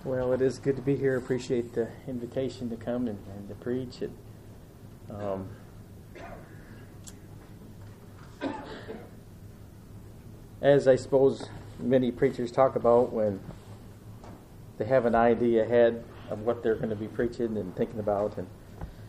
Well, it is good to be here. Appreciate the invitation to come and to preach. As I suppose many preachers talk about when they have an idea ahead of what they're going to be preaching and thinking about, and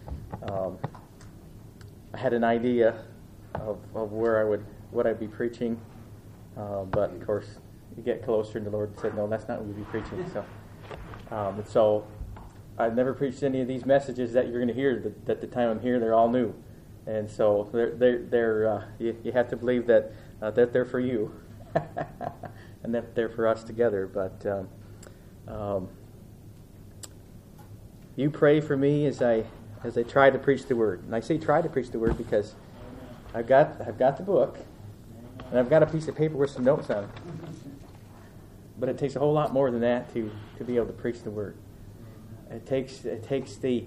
I had an idea of what I'd be preaching, but of course you get closer and the Lord said, no, that's not what we'll be preaching. So I've never preached any of these messages that you're going to hear. At the time I'm here, they're all new, and so you have to believe that they're for you, and that they're for us together. But you pray for me as I try to preach the word, and I say try to preach the word because I've got the book, and I've got a piece of paper with some notes on it. But it takes a whole lot more than that to be able to preach the word. It takes the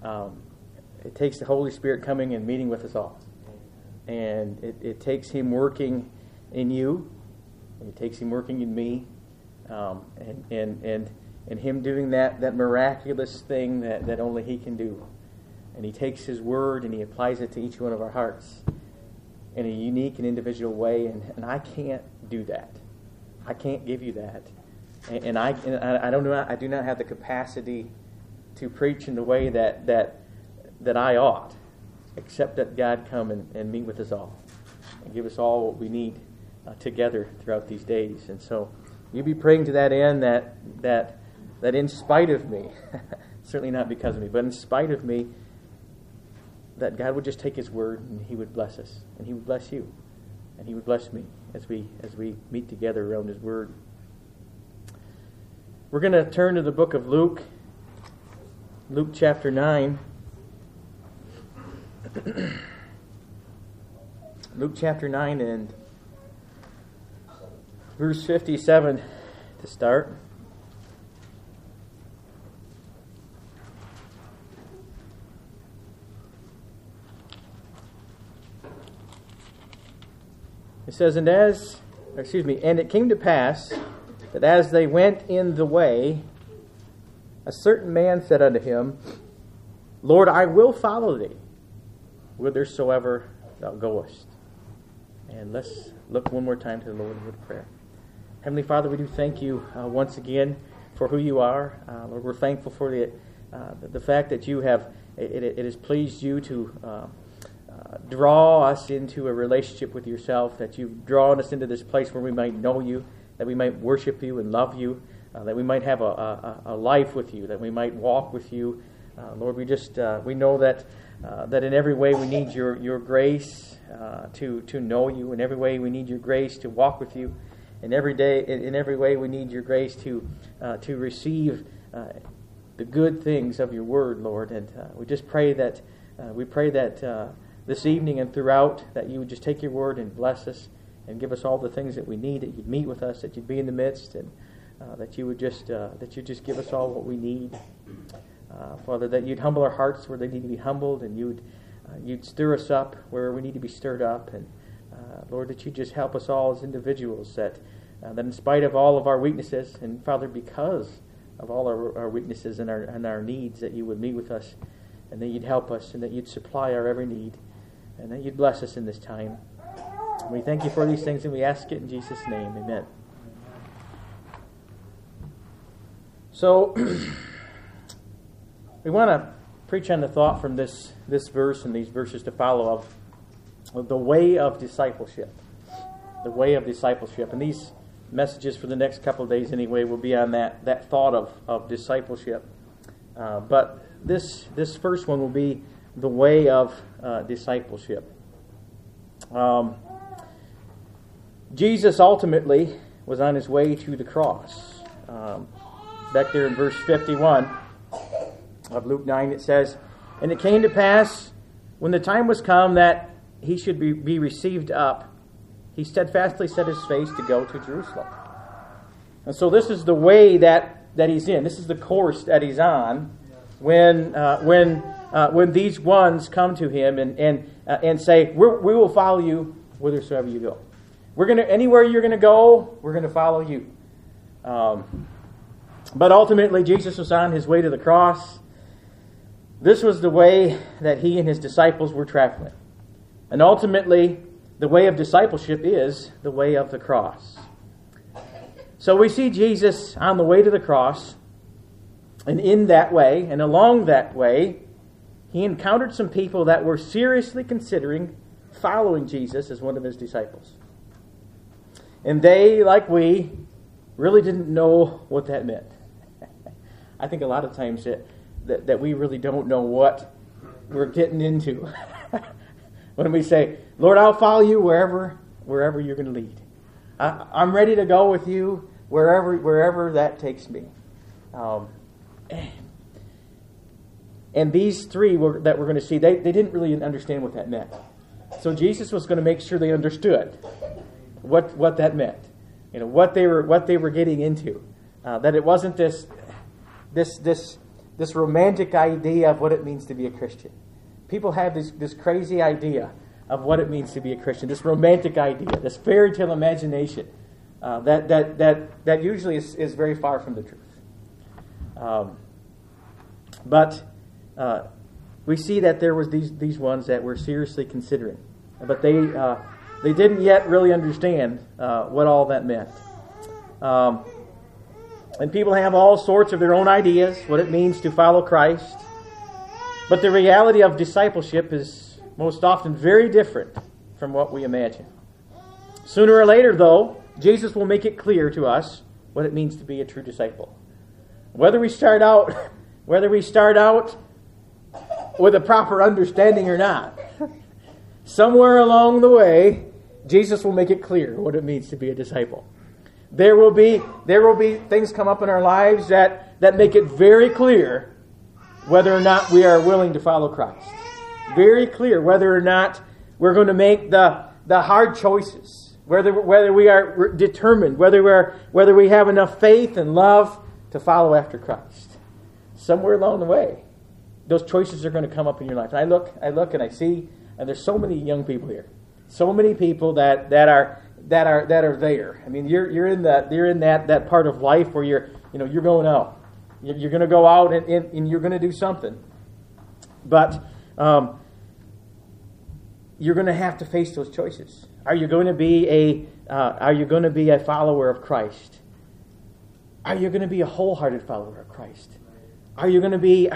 Holy Spirit coming and meeting with us all, and it takes Him working in you, and it takes Him working in me, and Him doing that miraculous thing that only He can do. And He takes His word and He applies it to each one of our hearts in a unique and individual way, and I can't do that. I can't give you that, and I do not have the capacity to preach in the way that I ought, except that God come and meet with us all and give us all what we need together throughout these days. And so you be praying to that end that in spite of me, certainly not because of me, but in spite of me, that God would just take His word and He would bless us, and He would bless you, and He would bless me as we meet together around His word. We're going to turn to the book of Luke chapter 9. Luke chapter 9 and verse 57 to start. It says, and it came to pass that as they went in the way, a certain man said unto him, Lord, I will follow thee, whithersoever thou goest. And let's look one more time to the Lord in prayer. Heavenly Father, we do thank you once again for who you are. Lord, we're thankful for the fact that you have, it has pleased you to draw us into a relationship with yourself, that you've drawn us into this place where we might know you, that we might worship you and love you, that we might have a life with you, that we might walk with you. Lord, we know that in every way we need your grace to know you. In every way we need your grace to walk with you. In every way we need your grace to receive the good things of your word, Lord. And we just pray that this evening and throughout, that you would just take your word and bless us and give us all the things that we need, that you'd meet with us, that you'd be in the midst, and that you would just give us all what we need. Father, that you'd humble our hearts where they need to be humbled, and you'd stir us up where we need to be stirred up, and Lord, that you'd just help us all as individuals, that in spite of all of our weaknesses, and Father, because of all our weaknesses and our needs, that you would meet with us, and that you'd help us, and that you'd supply our every need, and that you'd bless us in this time. And we thank you for these things, and we ask it in Jesus' name. Amen. So, we want to preach on the thought from this verse and these verses to follow of the way of discipleship. The way of discipleship. And these messages for the next couple of days anyway will be on that thought of discipleship. But this first one will be the way of discipleship. Jesus ultimately was on his way to the cross. Back there in verse 51 of Luke 9 it says, and it came to pass, when the time was come that he should be received up, he steadfastly set his face to go to Jerusalem. And so this is the way that he's in. This is the course that he's on when these ones come to him and say, we will follow you whithersoever you go. Anywhere you're going to go, we're going to follow you. But ultimately, Jesus was on his way to the cross. This was the way that he and his disciples were traveling. And ultimately, the way of discipleship is the way of the cross. So we see Jesus on the way to the cross, and in that way, and along that way, he encountered some people that were seriously considering following Jesus as one of his disciples. And they, like we, really didn't know what that meant. I think a lot of times that we really don't know what we're getting into when we say, Lord, I'll follow you wherever you're going to lead. I'm ready to go with you wherever that takes me. And these three that we're going to see, they didn't really understand what that meant. So Jesus was going to make sure they understood what that meant, what they were getting into, that it wasn't this romantic idea of what it means to be a Christian. People have this crazy idea of what it means to be a Christian, this romantic idea, this fairy tale imagination that usually is very far from the truth. But we see that there was these ones that were seriously considering, but they didn't yet really understand what all that meant. And people have all sorts of their own ideas, what it means to follow Christ. But the reality of discipleship is most often very different from what we imagine. Sooner or later, though, Jesus will make it clear to us what it means to be a true disciple. Whether we start out with a proper understanding or not, somewhere along the way, Jesus will make it clear what it means to be a disciple. There will be things come up in our lives that make it very clear whether or not we are willing to follow Christ. Very clear whether or not we're going to make the hard choices, whether we are determined, whether we have enough faith and love to follow after Christ. Somewhere along the way, those choices are going to come up in your life. And I look and I see, and there's so many young people here, so many people that are there. I mean, you're in that part of life where you're going out. You're going to go out and you're going to do something, but you're going to have to face those choices. Are you going to be a follower of Christ? Are you going to be a wholehearted follower of Christ? Are you going to be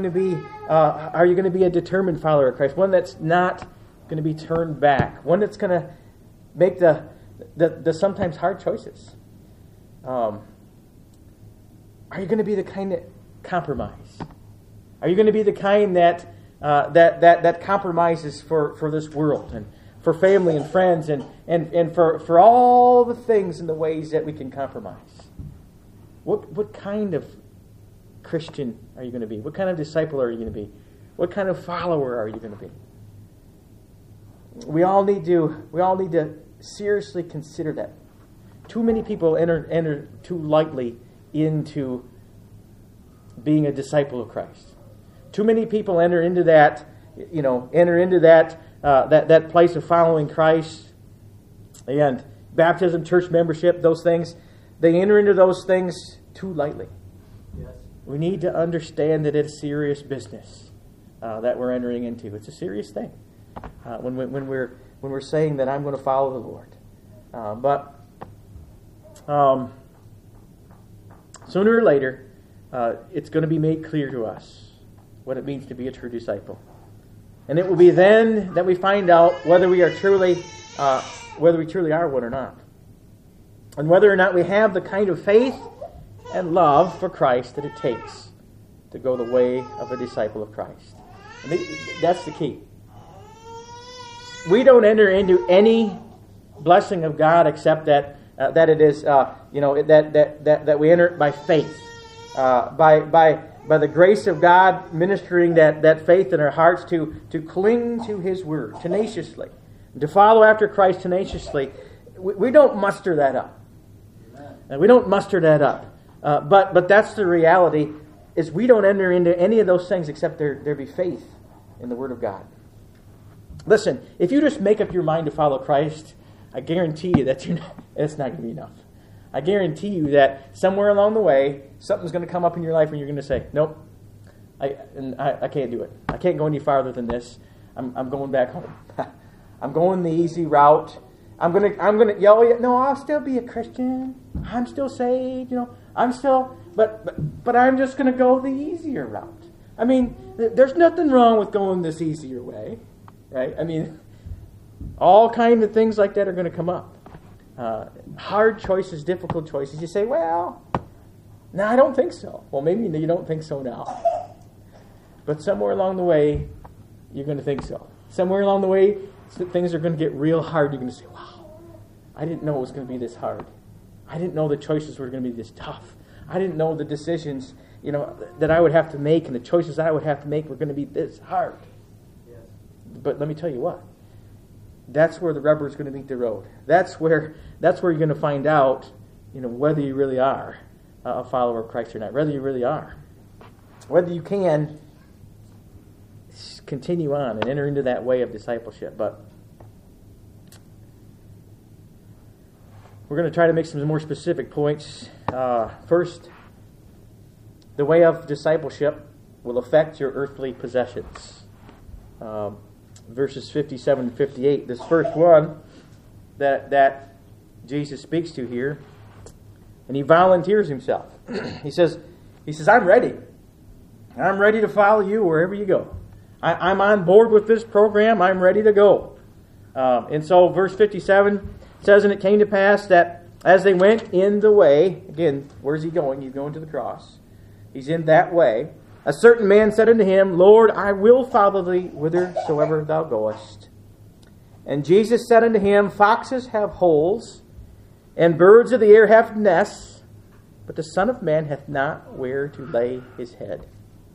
a determined follower of Christ? One that's not going to be turned back. One that's going to make the sometimes hard choices. Are you going to be the kind that compromise? Are you going to be the kind that compromises for this world and for family and friends and for all the things and the ways that we can compromise? What kind of Christian are you going to be? What kind of disciple are you going to be? What kind of follower are you going to be? We all need to seriously consider that. Too many people enter too lightly into being a disciple of Christ. Too many people enter into that place of following Christ and baptism, church membership, those things. They enter into those things too lightly. Yes. We need to understand that it's serious business that we're entering into. It's a serious thing when we're saying that I'm going to follow the Lord. But sooner or later, it's going to be made clear to us what it means to be a true disciple. And it will be then that we find out whether we truly are one or not. And whether or not we have the kind of faith and love for Christ that it takes to go the way of a disciple of Christ. And that's the key. We don't enter into any blessing of God except that it is that we enter it by faith, by the grace of God ministering that faith in our hearts to cling to His Word tenaciously, to follow after Christ tenaciously. We don't muster that up. We don't muster that up. But that's the reality, is we don't enter into any of those things except there be faith in the Word of God. Listen, if you just make up your mind to follow Christ, I guarantee you that it's not going to be enough. I guarantee you that somewhere along the way, something's going to come up in your life and you're going to say, nope, I can't do it. I can't go any farther than this. I'm going back home. I'm going the easy route. I'm gonna yell. No, I'll still be a Christian. I'm still saved. I'm still, but I'm just gonna go the easier route. I mean, there's nothing wrong with going this easier way, right? I mean, all kinds of things like that are going to come up. Hard choices, difficult choices. You say, well, no, I don't think so. Well, maybe you don't think so now. But somewhere along the way, you're going to think so. Somewhere along the way, things are going to get real hard. You're going to say, wow, I didn't know it was going to be this hard. I didn't know the choices were going to be this tough. I didn't know the decisions, that I would have to make and the choices I would have to make were going to be this hard. Yes. But let me tell you what. That's where the rubber is going to meet the road. That's where you're going to find out, whether you really are a follower of Christ or not. Whether you really are. Whether you can continue on and enter into that way of discipleship. But we're going to try to make some more specific points. First, the way of discipleship will affect your earthly possessions. Verses 57 and 58. This first one that Jesus speaks to here, and he volunteers himself. He says, I'm ready. I'm ready to follow you wherever you go. I'm on board with this program. I'm ready to go. And so verse 57 says, and it came to pass that as they went in the way, again, where's he going? He's going to the cross. He's in that way. A certain man said unto him, Lord, I will follow thee whithersoever thou goest. And Jesus said unto him, Foxes have holes, and birds of the air have nests, but the Son of Man hath not where to lay his head.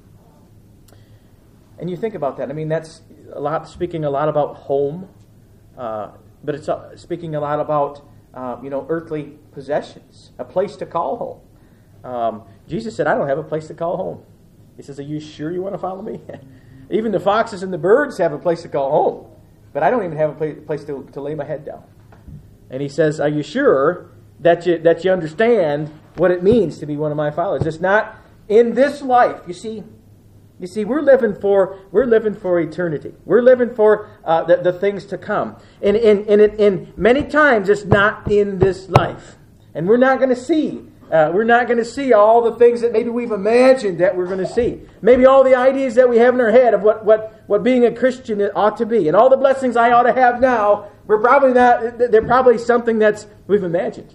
And you think about that. I mean, that's speaking a lot about home, but it's speaking a lot about earthly possessions, a place to call home. Jesus said, I don't have a place to call home. He says, are you sure you want to follow me? Even the foxes and the birds have a place to call home, but I don't even have a place to lay my head down. And he says, are you sure that you understand what it means to be one of my followers? It's not in this life. You see, we're living for eternity. We're living for the things to come. And many times it's not in this life. And we're not going to see. We're not going to see all the things that maybe we've imagined that we're going to see. Maybe all the ideas that we have in our head of what being a Christian ought to be. And all the blessings I ought to have now, we're probably not. They're probably something we've imagined.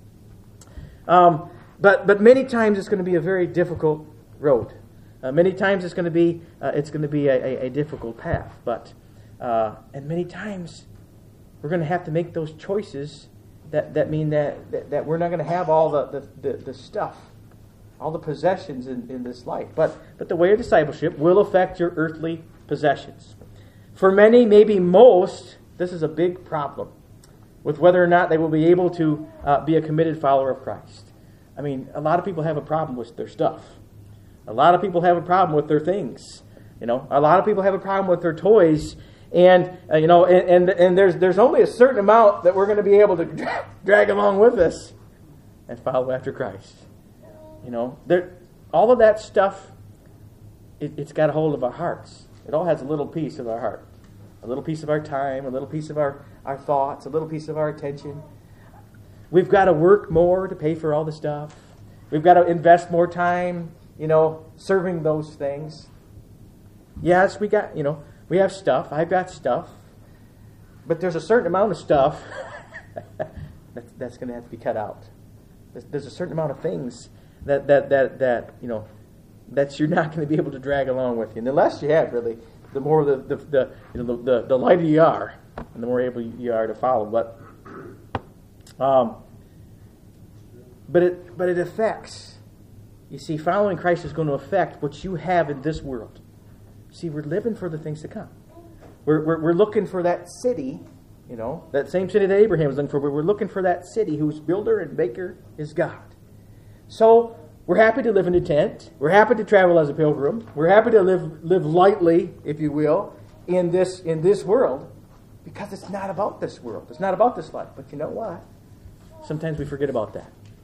But many times it's going to be a very difficult road. Many times it's going to be a difficult path. And many times we're going to have to make those choices that mean that we're not going to have all the stuff, all the possessions in this life. But the way of discipleship will affect your earthly possessions. For many, maybe most, this is a big problem with whether or not they will be able to be a committed follower of Christ. I mean, a lot of people have a problem with their stuff. A lot of people have a problem with their things. A lot of people have a problem with their toys. And there's only a certain amount that we're going to be able to drag along with us and follow after Christ. All of that stuff, it's got a hold of our hearts. It all has a little piece of our heart, a little piece of our time, a little piece of our thoughts, a little piece of our attention. We've got to work more to pay for all the stuff. We've got to invest more time, serving those things. Yes, we have stuff. I've got stuff. But there's a certain amount of stuff that's going to have to be cut out. There's a certain amount of things that you're not going to be able to drag along with you. And the less you have, really, the more the lighter you are, and the more able you are to follow. But it affects. You see, following Christ is going to affect what you have in this world. See, we're living for the things to come. We're looking for that city, that same city that Abraham was looking for. We're looking for that city whose builder and maker is God. So we're happy to live in a tent. We're happy to travel as a pilgrim. We're happy to live lightly, if you will, in this world, because it's not about this world. It's not about this life. But you know what? Sometimes we forget about that.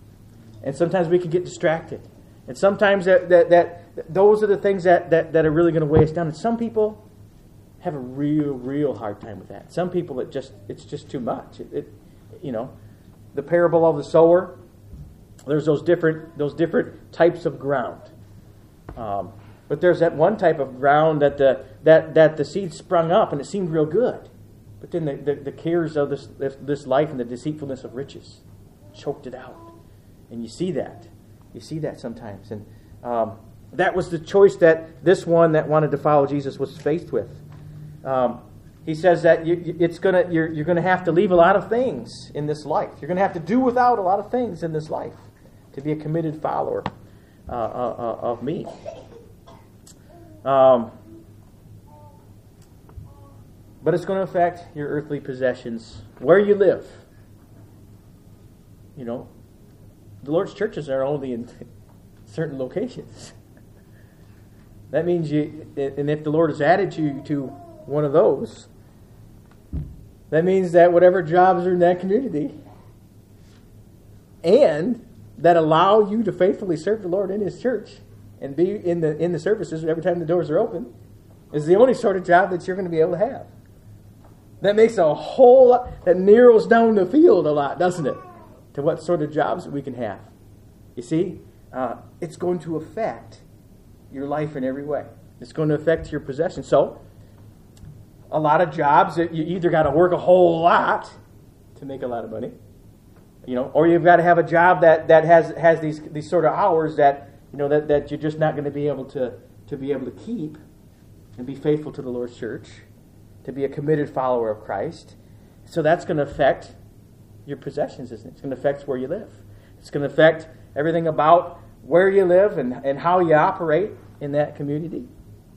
And sometimes we can get distracted. And sometimes those are the things that are really going to weigh us down. And some people have a real hard time with that. Some people, it's just too much. The parable of the sower, there's those different types of ground. But there's that one type of ground that the seed sprung up and it seemed real good. But then the cares of this life and the deceitfulness of riches choked it out. And you see that. You see that sometimes. And that was the choice that this one that wanted to follow Jesus was faced with. He says that you're going to have to leave a lot of things in this life. You're going to have to do without a lot of things in this life to be a committed follower of me. But it's going to affect your earthly possessions, where you live. The Lord's churches are only in certain locations. That means and if the Lord has added you to one of those, that means that whatever jobs are in that community and that allow you to faithfully serve the Lord in His church and be in the services every time the doors are open is the only sort of job that you're going to be able to have. That makes a whole lot, that narrows down the field a lot, doesn't it? To what sort of jobs we can have. You see, it's going to affect your life in every way. It's going to affect your possessions. So, a lot of jobs, you either got to work a whole lot to make a lot of money, or you've got to have a job that has these sort of hours that that you're just not going to be able to keep and be faithful to the Lord's church, to be a committed follower of Christ. So that's going to affect your possessions, isn't it? It's going to affect where you live. It's going to affect everything about where you live and how you operate in that community.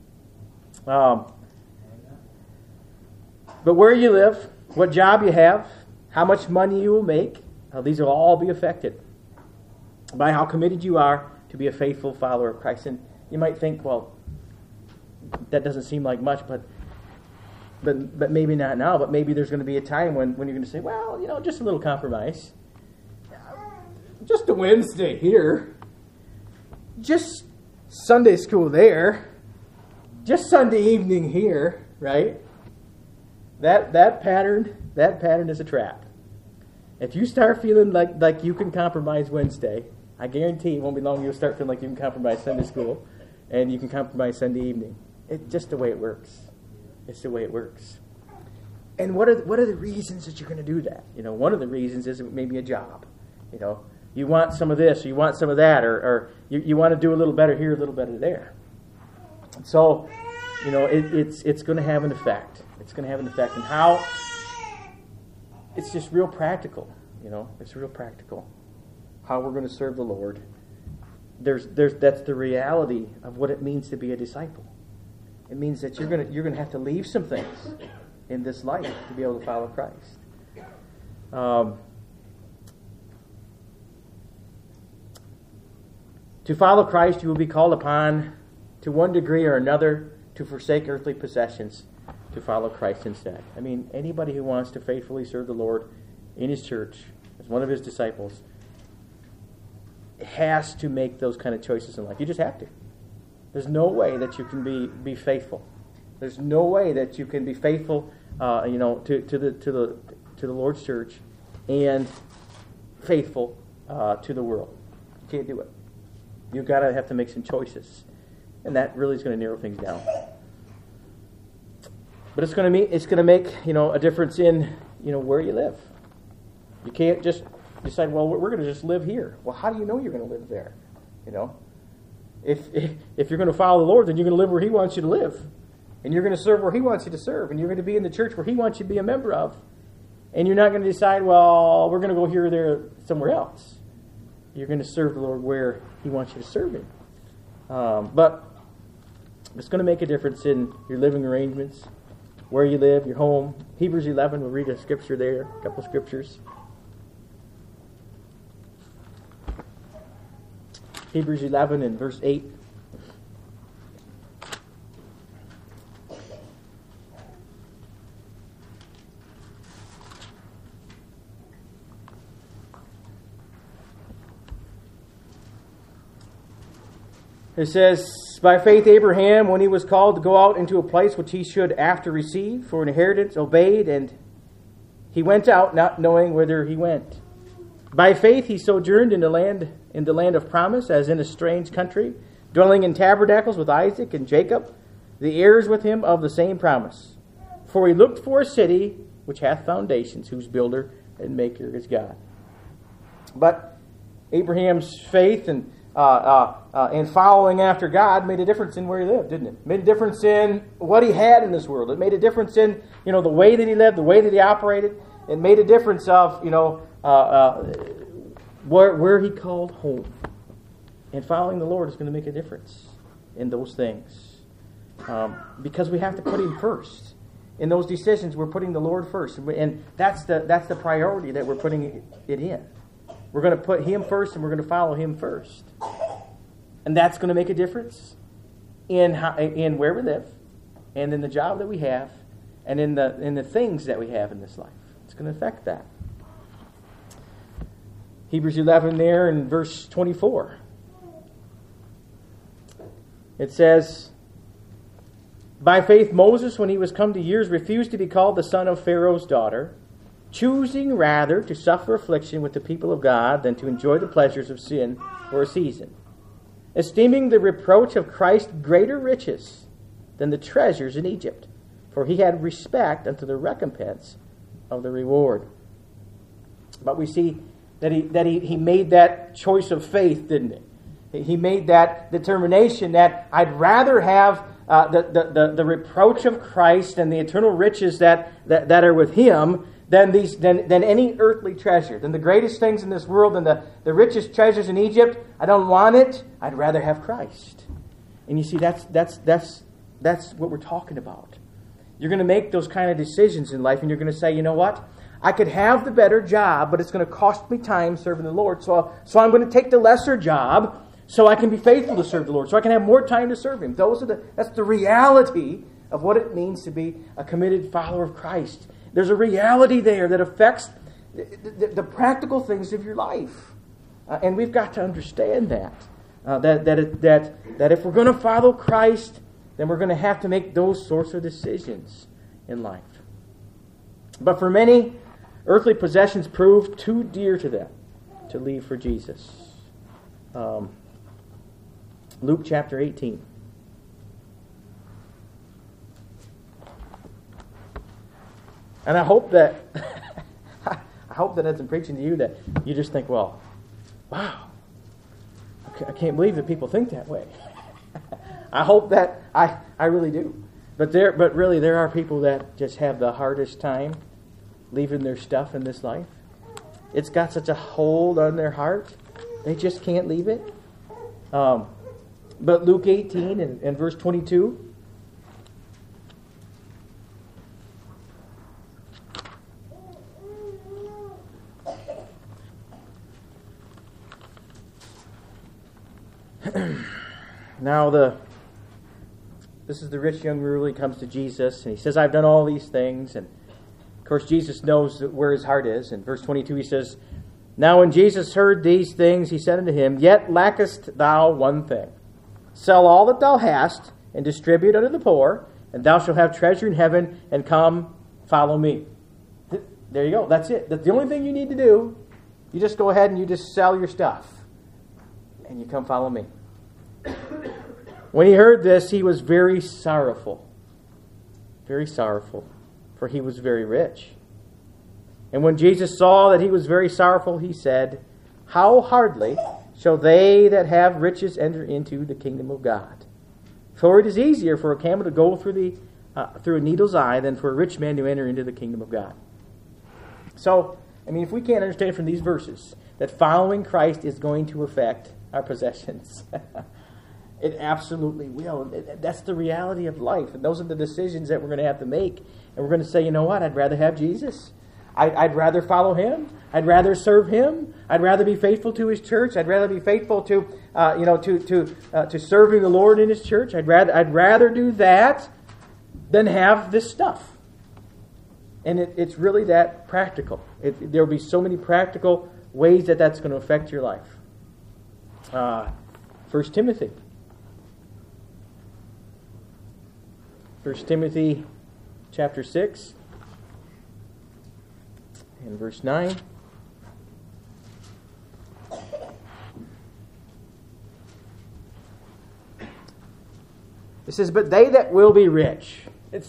But where you live, what job you have, how much money you will make, these will all be affected by how committed you are to be a faithful follower of Christ. And you might think, well, that doesn't seem like much, but maybe not now. But maybe there's going to be a time when you're going to say, well, just a little compromise. Just a Wednesday here. Just Sunday school there. Just Sunday evening here, right? That pattern is a trap. If you start feeling like you can compromise Wednesday, I guarantee it won't be long you'll start feeling like you can compromise Sunday school and you can compromise Sunday evening. It's just the way it works. It's the way it works. And what are the reasons that you're going to do that? One of the reasons is maybe a job. You want some of this, or you want some of that, or you want to do a little better here, a little better there. So, it's going to have an effect. It's going to have an effect. And how? It's just real practical. It's real practical. How we're going to serve the Lord. That's the reality of what it means to be a disciple. It means that you're going to have to leave some things in this life to be able to follow Christ. To follow Christ, you will be called upon, to one degree or another, to forsake earthly possessions, to follow Christ instead. I mean, anybody who wants to faithfully serve the Lord in His church as one of His disciples has to make those kind of choices in life. You just have to. There's no way that you can be faithful. There's no way that you can be faithful, to the Lord's church and faithful to the world. You can't do it. You've got to have to make some choices, and that really is going to narrow things down. But it's going to make a difference in where you live. You can't just decide, well, we're going to just live here. Well, how do you know you're going to live there? If you're going to follow the Lord, then you're going to live where He wants you to live, and you're going to serve where He wants you to serve, and you're going to be in the church where He wants you to be a member of, and you're not going to decide, well, we're going to go here or there somewhere else. You're going to serve the Lord where He wants you to serve Him. But it's going to make a difference in your living arrangements, where you live, your home. Hebrews 11, we'll read a scripture there, a couple scriptures. Hebrews 11 and verse 8. It says, by faith Abraham, when he was called to go out into a place which he should after receive for an inheritance, obeyed, and he went out not knowing whither he went. By faith he sojourned in the land of promise, as in a strange country, dwelling in tabernacles with Isaac and Jacob, the heirs with him of the same promise. For he looked for a city which hath foundations, whose builder and maker is God. But Abraham's faith and following after God made a difference in where he lived, didn't it? Made a difference in what he had in this world. It made a difference in, the way that he lived, the way that he operated. It made a difference of, where he called home. And following the Lord is going to make a difference in those things. Because we have to put him first. In those decisions, we're putting the Lord first. And that's the priority that we're putting it in. We're going to put him first, and we're going to follow him first. And that's going to make a difference in where we live, and in the job that we have, and in the things that we have in this life. It's going to affect that. Hebrews 11 there in verse 24. It says, by faith Moses, when he was come to years, refused to be called the son of Pharaoh's daughter, choosing rather to suffer affliction with the people of God than to enjoy the pleasures of sin for a season, esteeming the reproach of Christ greater riches than the treasures in Egypt, for he had respect unto the recompense of the reward. But we see that he made that choice of faith, didn't he? He made that determination that I'd rather have the reproach of Christ and the eternal riches that are with him than any earthly treasure, than the greatest things in this world, than the richest treasures in Egypt. I don't want it. I'd rather have Christ. And you see, that's what we're talking about. You're going to make those kind of decisions in life, and you're going to say, you know what? I could have the better job, but it's going to cost me time serving the Lord. So I'm going to take the lesser job so I can be faithful to serve the Lord, so I can have more time to serve him. That's the reality of what it means to be a committed follower of Christ. There's a reality there that affects the practical things of your life. And we've got to understand that. That if we're going to follow Christ, then we're going to have to make those sorts of decisions in life. But for many, earthly possessions prove too dear to them to leave for Jesus. Luke chapter 18. And I hope that as I'm preaching to you that you just think, well, wow, I can't believe that people think that way. I hope that I really do. But really there are people that just have the hardest time leaving their stuff in this life. It's got such a hold on their heart, they just can't leave it. But Luke 18 and verse 22. Now this is the rich young ruler. He comes to Jesus and he says, I've done all these things. And of course Jesus knows where his heart is. In verse 22 he says, now when Jesus heard these things, he said unto him, yet lackest thou one thing. Sell all that thou hast, and distribute unto the poor, and thou shalt have treasure in heaven, and come, follow me. There you go. That's it. That's the only thing you need to do. You just go ahead and you just sell your stuff, and you come follow me. When he heard this, he was very sorrowful, for he was very rich. And when Jesus saw that he was very sorrowful, he said, how hardly shall they that have riches enter into the kingdom of God? For it is easier for a camel to go through a needle's eye than for a rich man to enter into the kingdom of God. So, if we can't understand from these verses that following Christ is going to affect our possessions, it absolutely will. That's the reality of life. And those are the decisions that we're going to have to make. And we're going to say, you know what? I'd rather have Jesus. I'd rather follow him. I'd rather serve him. I'd rather be faithful to his church. I'd rather be faithful to serving the Lord in his church. I'd rather do that than have this stuff. And it's really that practical. There will be so many practical ways that that's going to affect your life. 1 Timothy 1 Timothy chapter 6 and verse 9. It says, "But they that will be rich."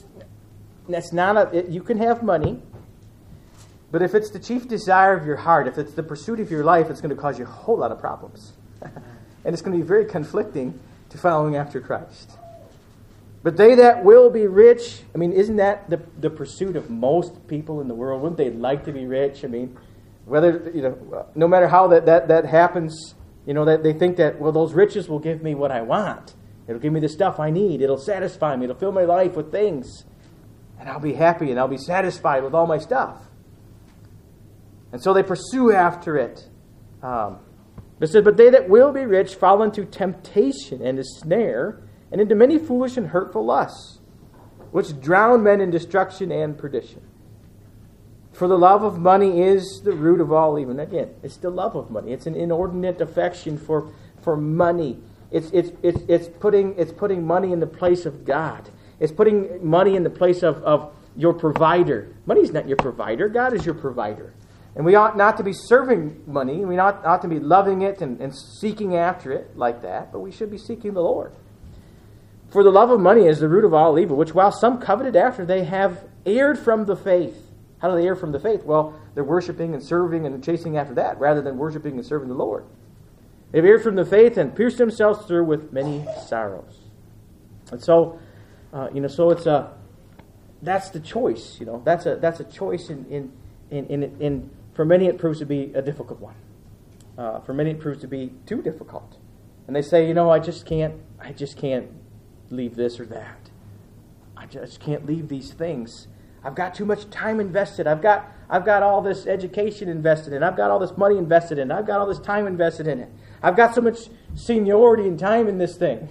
You can have money, but if it's the chief desire of your heart, if it's the pursuit of your life, it's going to cause you a whole lot of problems. And it's going to be very conflicting to following after Christ. But they that will be rich, I mean, isn't that the pursuit of most people in the world? Wouldn't they like to be rich? I mean, whether, no matter how that happens, that they think that, well, those riches will give me what I want. It'll give me the stuff I need. It'll satisfy me. It'll fill my life with things. And I'll be happy and I'll be satisfied with all my stuff. And so they pursue after it. It says, "But they that will be rich fall into temptation and a snare, and into many foolish and hurtful lusts, which drown men in destruction and perdition. For the love of money is the root of all evil." Again, it's the love of money. It's an inordinate affection for money. It's putting money in the place of God. It's putting money in the place of your provider. Money's not your provider. God is your provider. And we ought not to be serving money. We ought to be loving it and seeking after it like that. But we should be seeking the Lord. "For the love of money is the root of all evil, which while some coveted after, they have erred from the faith." How do they err from the faith? Well, they're worshiping and serving and chasing after that rather than worshiping and serving the Lord. "They've erred from the faith and pierced themselves through with many sorrows." And so, so it's that's the choice. That's a choice in for many it proves to be a difficult one. For many it proves to be too difficult, and they say, I just can't leave this or that. I just can't leave these things. I've got too much time invested. I've got all this education invested in. I've got all this money invested in. I've got all this time invested in it. I've got so much seniority and time in this thing.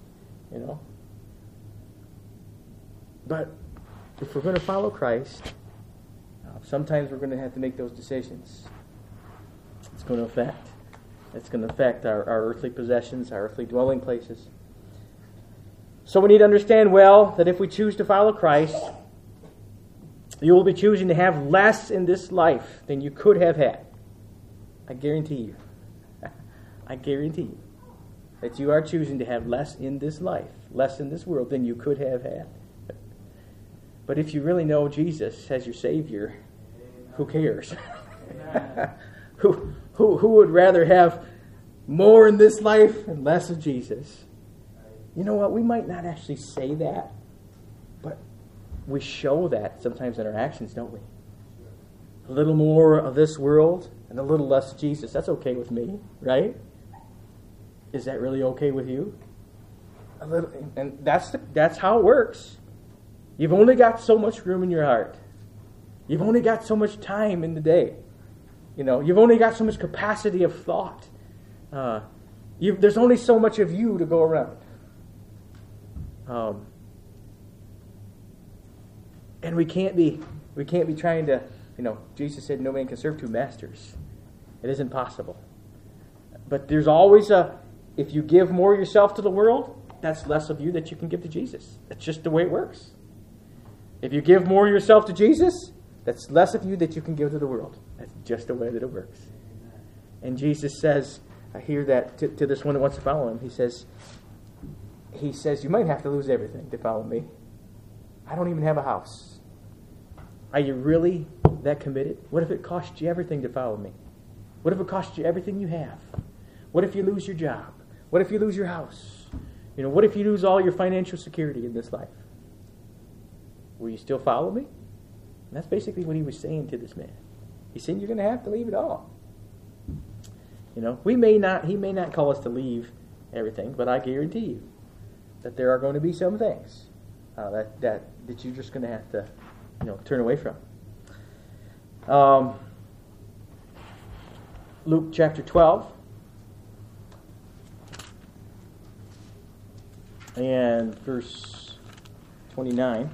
But if we're going to follow Christ, sometimes we're going to have to make those decisions. It's going to affect our earthly possessions, our earthly dwelling places. So we need to understand well that if we choose to follow Christ, you will be choosing to have less in this life than you could have had. I guarantee you. I guarantee you that you are choosing to have less in this life, less in this world than you could have had. But if you really know Jesus as your Savior, who cares? Who would rather have more in this life and less of Jesus? You know what? We might not actually say that, but we show that sometimes in our actions, don't we? A little more of this world and a little less of Jesus. That's okay with me, right? Is that really okay with you? A little, and that's how it works. You've only got so much room in your heart. You've only got so much time in the day. You've only got so much capacity of thought. There's only so much of you to go around. And we can't be trying to, Jesus said no man can serve two masters. It isn't possible. But there's always if you give more of yourself to the world, that's less of you that you can give to Jesus. That's just the way it works. If you give more of yourself to Jesus, that's less of you that you can give to the world. That's just the way that it works. And Jesus says, I hear that to this one that wants to follow him. He says, you might have to lose everything to follow me. I don't even have a house. Are you really that committed? What if it cost you everything to follow me? What if it cost you everything you have? What if you lose your job? What if you lose your house? What if you lose all your financial security in this life? Will you still follow me? And that's basically what he was saying to this man. He's saying you're going to have to leave it all. He may not call us to leave everything, but I guarantee you that there are going to be some things that you're just going to have to, turn away from. Luke chapter 12 and verse 29.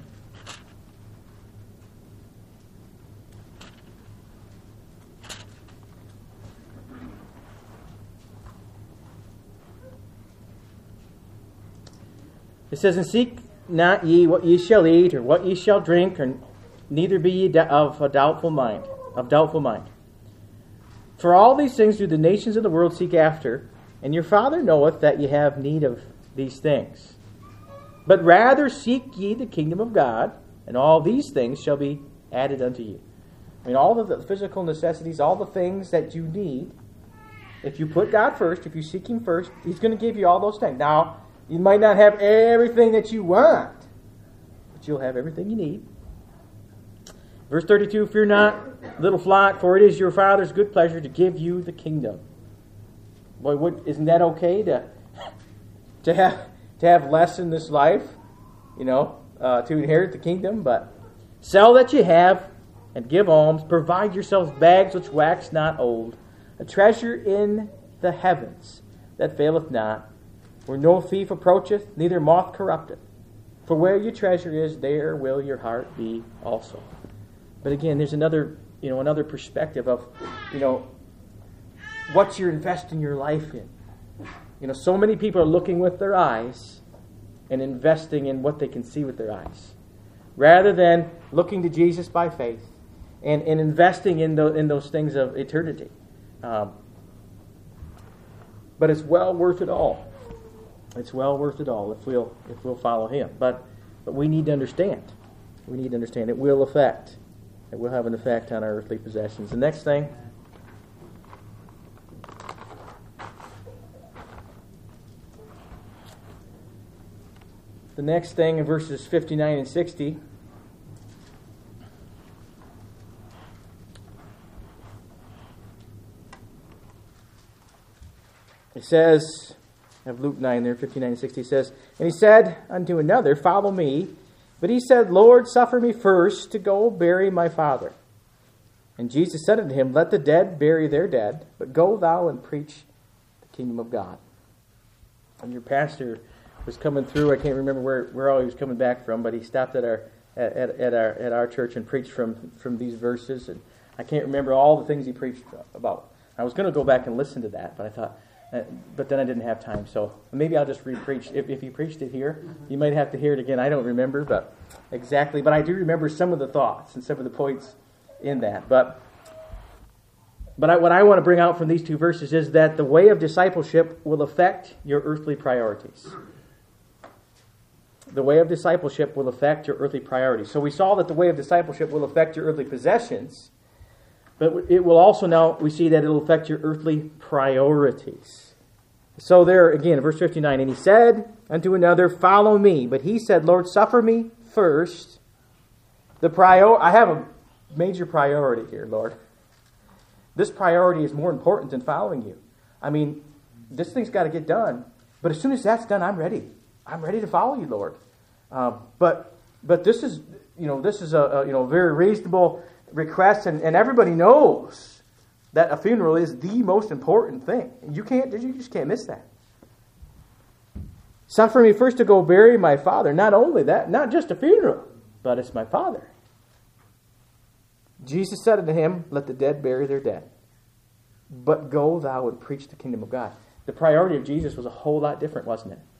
It says, "And seek not ye what ye shall eat, or what ye shall drink, or neither be ye of a doubtful mind. For all these things do the nations of the world seek after, and your Father knoweth that ye have need of these things. But rather seek ye the kingdom of God, and all these things shall be added unto you. I mean, all of the physical necessities, all the things that you need, if you put God first, if you seek Him first, He's going to give you all those things. Now, you might not have everything that you want, but you'll have everything you need. Verse 32, fear not, little flock, for it is your Father's good pleasure to give you the kingdom. Boy, isn't that okay to have less in this life, to inherit the kingdom? But sell that you have and give alms. Provide yourselves bags which wax not old, a treasure in the heavens that faileth not, where no thief approacheth, neither moth corrupteth. For where your treasure is, there will your heart be also. But again, there's another perspective of, what you're investing your life in. So many people are looking with their eyes and investing in what they can see with their eyes, rather than looking to Jesus by faith and investing in those things of eternity. But it's well worth it all. It's well worth it all if we'll follow Him. But we need to understand. We need to understand it will affect. It will have an effect on our earthly possessions. The next thing. The next thing in verses 59 and 60. It says, I have Luke 9 there, 59 and 60, it says, and he said unto another, follow me. But he said, Lord, suffer me first to go bury my father. And Jesus said unto him, let the dead bury their dead, but go thou and preach the kingdom of God. And your pastor was coming through, I can't remember where all he was coming back from, but he stopped at our church and preached from these verses. And I can't remember all the things he preached about. I was going to go back and listen to that, but I thought, but then I didn't have time, so maybe I'll just re-preach. If he preached it here, you might have to hear it again. I don't remember, but I do remember some of the thoughts and some of the points in that. But what I want to bring out from these two verses is that the way of discipleship will affect your earthly priorities. The way of discipleship will affect your earthly priorities. So we saw that the way of discipleship will affect your earthly possessions. But it will also now, we see that it will affect your earthly priorities. So there again, in verse 59, and he said unto another, follow me. But he said, Lord, suffer me first. I have a major priority here, Lord. This priority is more important than following you. I mean, this thing's got to get done. But as soon as that's done, I'm ready. I'm ready to follow you, Lord. But this is a very reasonable request, and everybody knows that a funeral is the most important thing. You just can't miss that. Suffer me first to go bury my father. Not only that, not just a funeral, but it's my father. Jesus said unto him, let the dead bury their dead, but go thou and preach the kingdom of God. The priority of Jesus was a whole lot different, wasn't it?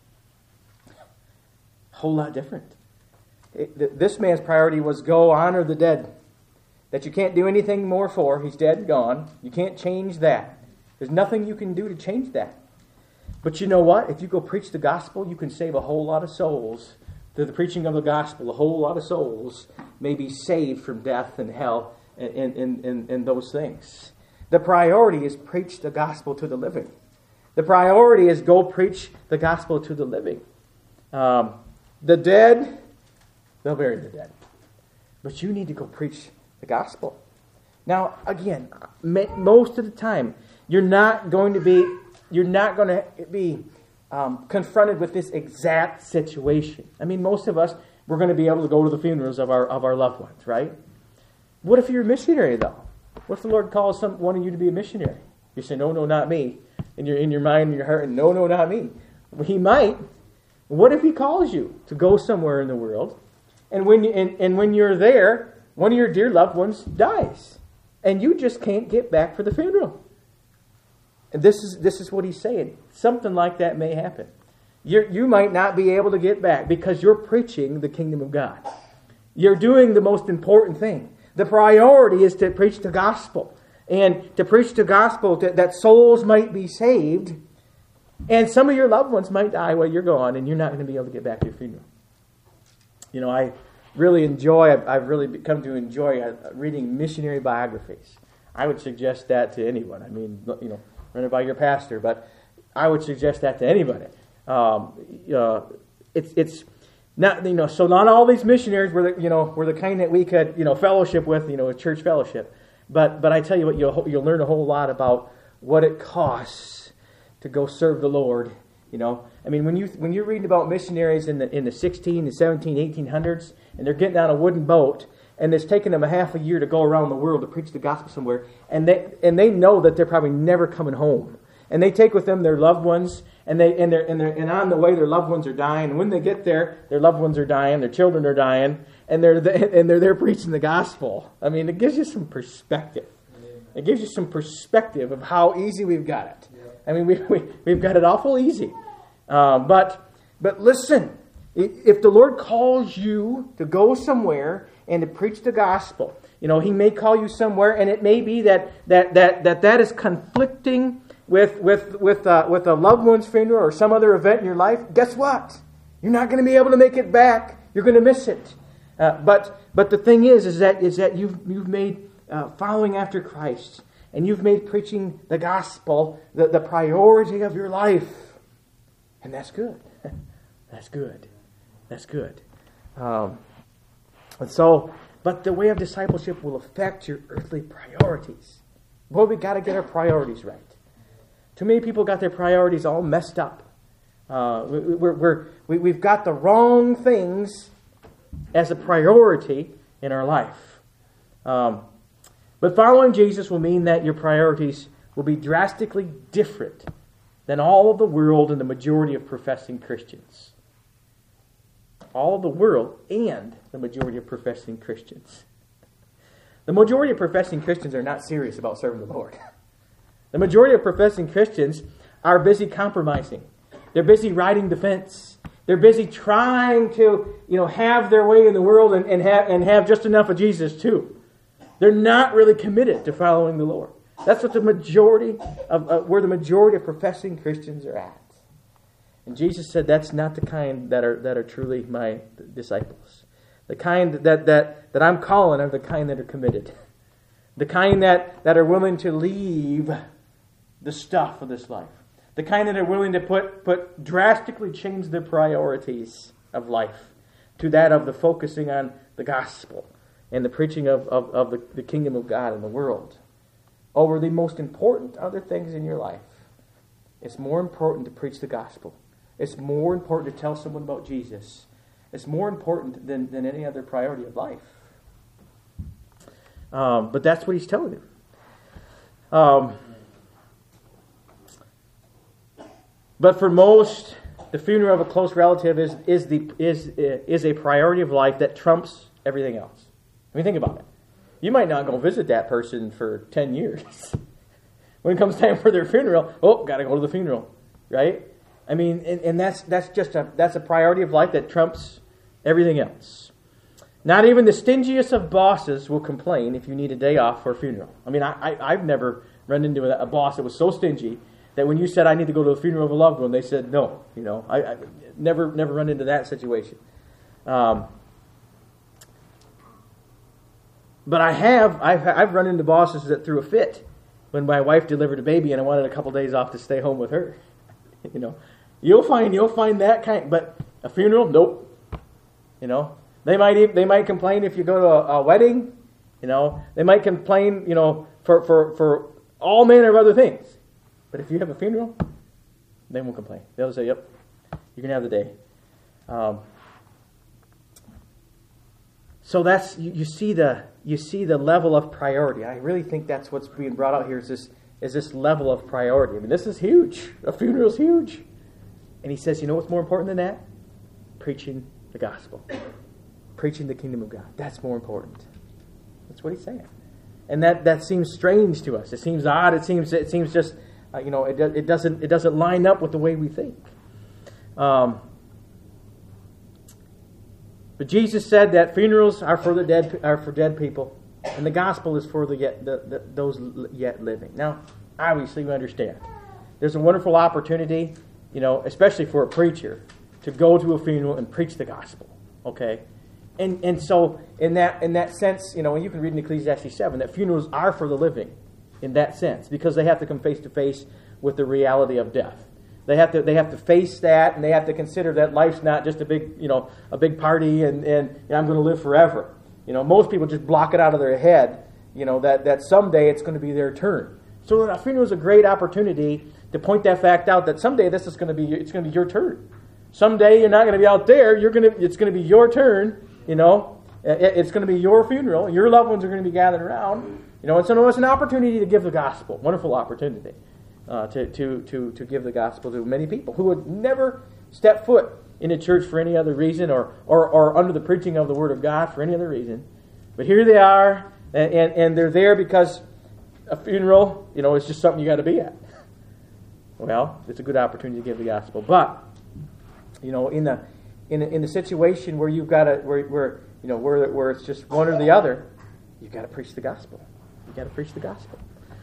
A whole lot different. This man's priority was go honor the dead. That you can't do anything more for. He's dead and gone. You can't change that. There's nothing you can do to change that. But you know what? If you go preach the gospel, you can save a whole lot of souls. Through the preaching of the gospel, a whole lot of souls may be saved from death and hell and those things. The priority is preach the gospel to the living. The priority is go preach the gospel to the living. The dead, they'll bury the dead. But you need to go preach the gospel. Now, again, most of the time, you're not going to be confronted with this exact situation. I mean, most of us, we're going to be able to go to the funerals of our loved ones, right? What if you're a missionary, though? What if the Lord calls one of you to be a missionary? You say, no, not me. In your mind and your heart, no, not me. Well, He might. What if He calls you to go somewhere in the world, and when you're there, one of your dear loved ones dies, and you just can't get back for the funeral? And this is what He's saying. Something like that may happen. you might not be able to get back because you're preaching the kingdom of God. You're doing the most important thing. The priority is to preach the gospel. And to preach the gospel that souls might be saved. And some of your loved ones might die while you're gone, and you're not going to be able to get back to your funeral. You know, I've really come to enjoy reading missionary biographies. I would suggest that to anyone. I mean, you know, run it by your pastor, but I would suggest that to anybody. It's not, you know, so not all these missionaries were the kind that we could, you know, fellowship with, you know, a church fellowship. But I tell you what, you'll learn a whole lot about what it costs to go serve the Lord. You know, I mean, when you're reading about missionaries in the 16, the 17, 1800s, and they're getting on a wooden boat, and it's taking them a half a year to go around the world to preach the gospel somewhere, and they know that they're probably never coming home, and they take with them their loved ones, and on the way their loved ones are dying, and when they get there, their loved ones are dying, their children are dying, and they're there preaching the gospel. I mean, it gives you some perspective. It gives you some perspective of how easy we've got it. I mean, we've got it awful easy. But listen, if the Lord calls you to go somewhere and to preach the gospel, you know, He may call you somewhere, and it may be that is conflicting with a loved one's funeral or some other event in your life. Guess what? You're not going to be able to make it back. You're going to miss it. But the thing is that you've made following after Christ, and you've made preaching the gospel the priority of your life. And that's good. That's good. That's good. But the way of discipleship will affect your earthly priorities. Boy, we got to get our priorities right. Too many people got their priorities all messed up. We've got the wrong things as a priority in our life. But following Jesus will mean that your priorities will be drastically different than all of the world and the majority of professing Christians. All of the world and the majority of professing Christians. The majority of professing Christians are not serious about serving the Lord. The majority of professing Christians are busy compromising. They're busy riding the fence. They're busy trying to, you know, have their way in the world and have just enough of Jesus too. They're not really committed to following the Lord. That's what where the majority of professing Christians are at. And Jesus said, "That's not the kind that are truly my disciples. The kind that I'm calling are the kind that are committed, the kind that are willing to leave the stuff of this life, the kind that are willing to drastically change their priorities of life to that of the focusing on the gospel and the preaching of the kingdom of God in the world over the most important other things in your life. It's more important to preach the gospel. It's more important to tell someone about Jesus. It's more important than any other priority of life." But that's what He's telling you. But for most, the funeral of a close relative is a priority of life that trumps everything else. I mean, think about it. You might not go visit that person for 10 years. When it comes time for their funeral, got to go to the funeral, right? I mean, and that's a priority of life that trumps everything else. Not even the stingiest of bosses will complain if you need a day off for a funeral. I mean, I've never run into a boss that was so stingy that when you said, "I need to go to the funeral of a loved one," they said no. You know, I never run into that situation. But I've run into bosses that threw a fit when my wife delivered a baby and I wanted a couple days off to stay home with her. You know, you'll find that kind. But a funeral, nope. You know, they might complain if you go to a wedding. You know, they might complain. You know, for all manner of other things. But if you have a funeral, they won't complain. They'll say, "Yep, you can have the day." So that's you see the level of priority. I really think that's what's being brought out here is this level of priority. I mean, this is huge. A funeral is huge. And He says, you know what's more important than that? Preaching the gospel. Preaching the kingdom of God. That's more important. That's what He's saying. And that seems strange to us. It seems odd. It seems just it doesn't line up with the way we think. But Jesus said that funerals are for the dead, are for dead people, and the gospel is for those yet living. Now, obviously, we understand there's a wonderful opportunity, especially for a preacher, to go to a funeral and preach the gospel. Okay, and so in that sense, and you can read in Ecclesiastes 7 that funerals are for the living, in that sense, because they have to come face to face with the reality of death. They have to face that, and they have to consider that life's not just a big party, and I'm going to live forever. Most people just block it out of their head, that someday it's going to be their turn. So a funeral is a great opportunity to point that fact out, that someday it's going to be your turn. Someday you're not going to be out there. It's going to be your turn. It's going to be your funeral. Your loved ones are going to be gathered around. It's an opportunity to give the gospel. Wonderful opportunity to give the gospel to many people who would never step foot in a church for any other reason, or under the preaching of the Word of God for any other reason. But here they are, and they're there because a funeral, it's just something you got to be at. Well, it's a good opportunity to give the gospel, but in the situation where you've got to where it's just one or the other, you've got to preach the gospel. You got to preach the gospel.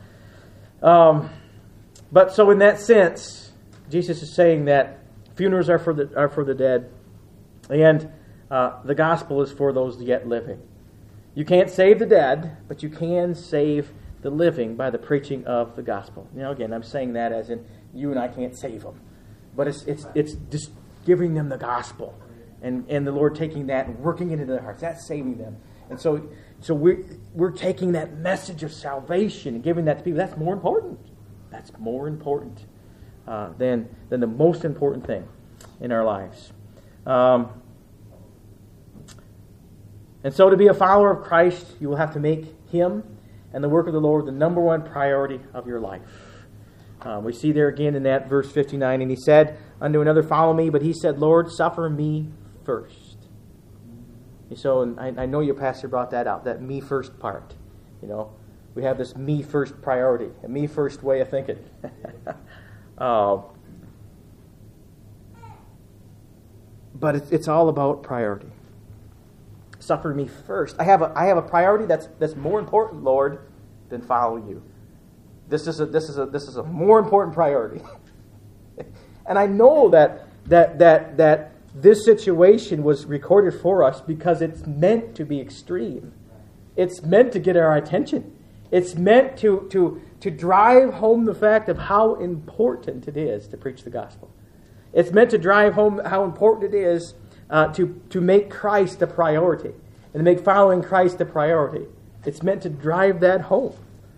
But so in that sense, Jesus is saying that funerals are for the dead, and the gospel is for those yet living. You can't save the dead, but you can save the living by the preaching of the gospel. Again, I'm saying that as in you and I can't save them, but it's just giving them the gospel, and the Lord taking that and working it into their hearts. That's saving them. And so we're taking that message of salvation and giving that to people. That's more important. That's more important than the most important thing in our lives. And so to be a follower of Christ, you will have to make Him and the work of the Lord the number one priority of your life. We see there again in that verse 59, and he said unto another, follow me, but he said, Lord, suffer me first. And so I know your pastor brought that out, that me first part. We have this me first priority, a me first way of thinking. But it's all about priority. Suffer me first. I have a priority that's more important, Lord, than follow you. This is a more important priority. And I know that this situation was recorded for us because it's meant to be extreme. It's meant to get our attention. It's meant to drive home the fact of how important it is to preach the gospel. It's meant to drive home how important it is to make Christ a priority and to make following Christ a priority. It's meant to drive that home.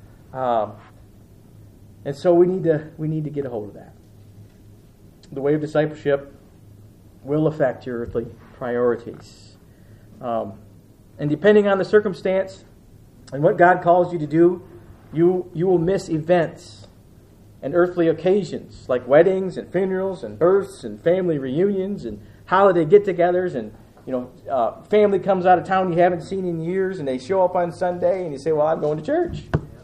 And so we need to get a hold of that. The way of discipleship will affect your earthly priorities. And depending on the circumstance and what God calls you to do, you will miss events and earthly occasions like weddings and funerals and births and family reunions and holiday get-togethers, and family comes out of town you haven't seen in years and they show up on Sunday and you say, well, I'm going to church.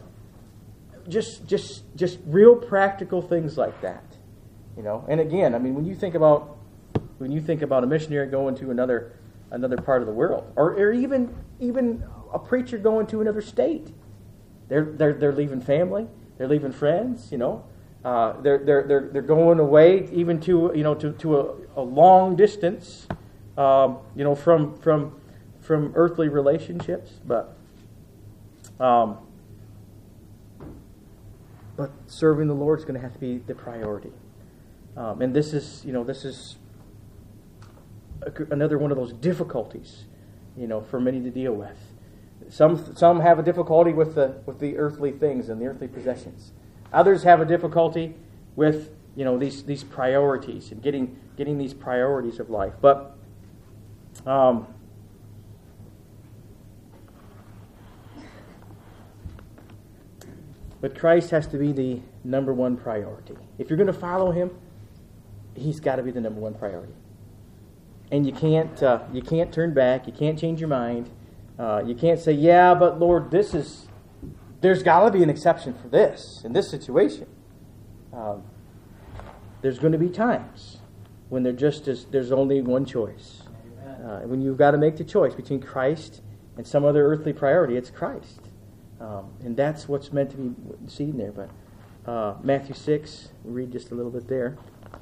Just real practical things like that. And again, when you think about a missionary going to another part of the world, or even a preacher going to another state, they're leaving family, they're leaving friends, they're going away even to a long distance, from earthly relationships, but serving the Lord is going to have to be the priority. And this is another one of those difficulties, for many to deal with. Some have a difficulty with the earthly things and the earthly possessions. Others have a difficulty with these priorities and getting these priorities of life. But Christ has to be the number one priority. If you're going to follow Him, He's got to be the number one priority. And you can't turn back. You can't change your mind. You can't say, yeah, but Lord, there's got to be an exception for this in this situation. There's going to be times when there's only one choice. When you've got to make the choice between Christ and some other earthly priority, it's Christ. And that's what's meant to be seen there. But Matthew 6, we'll read just a little bit there.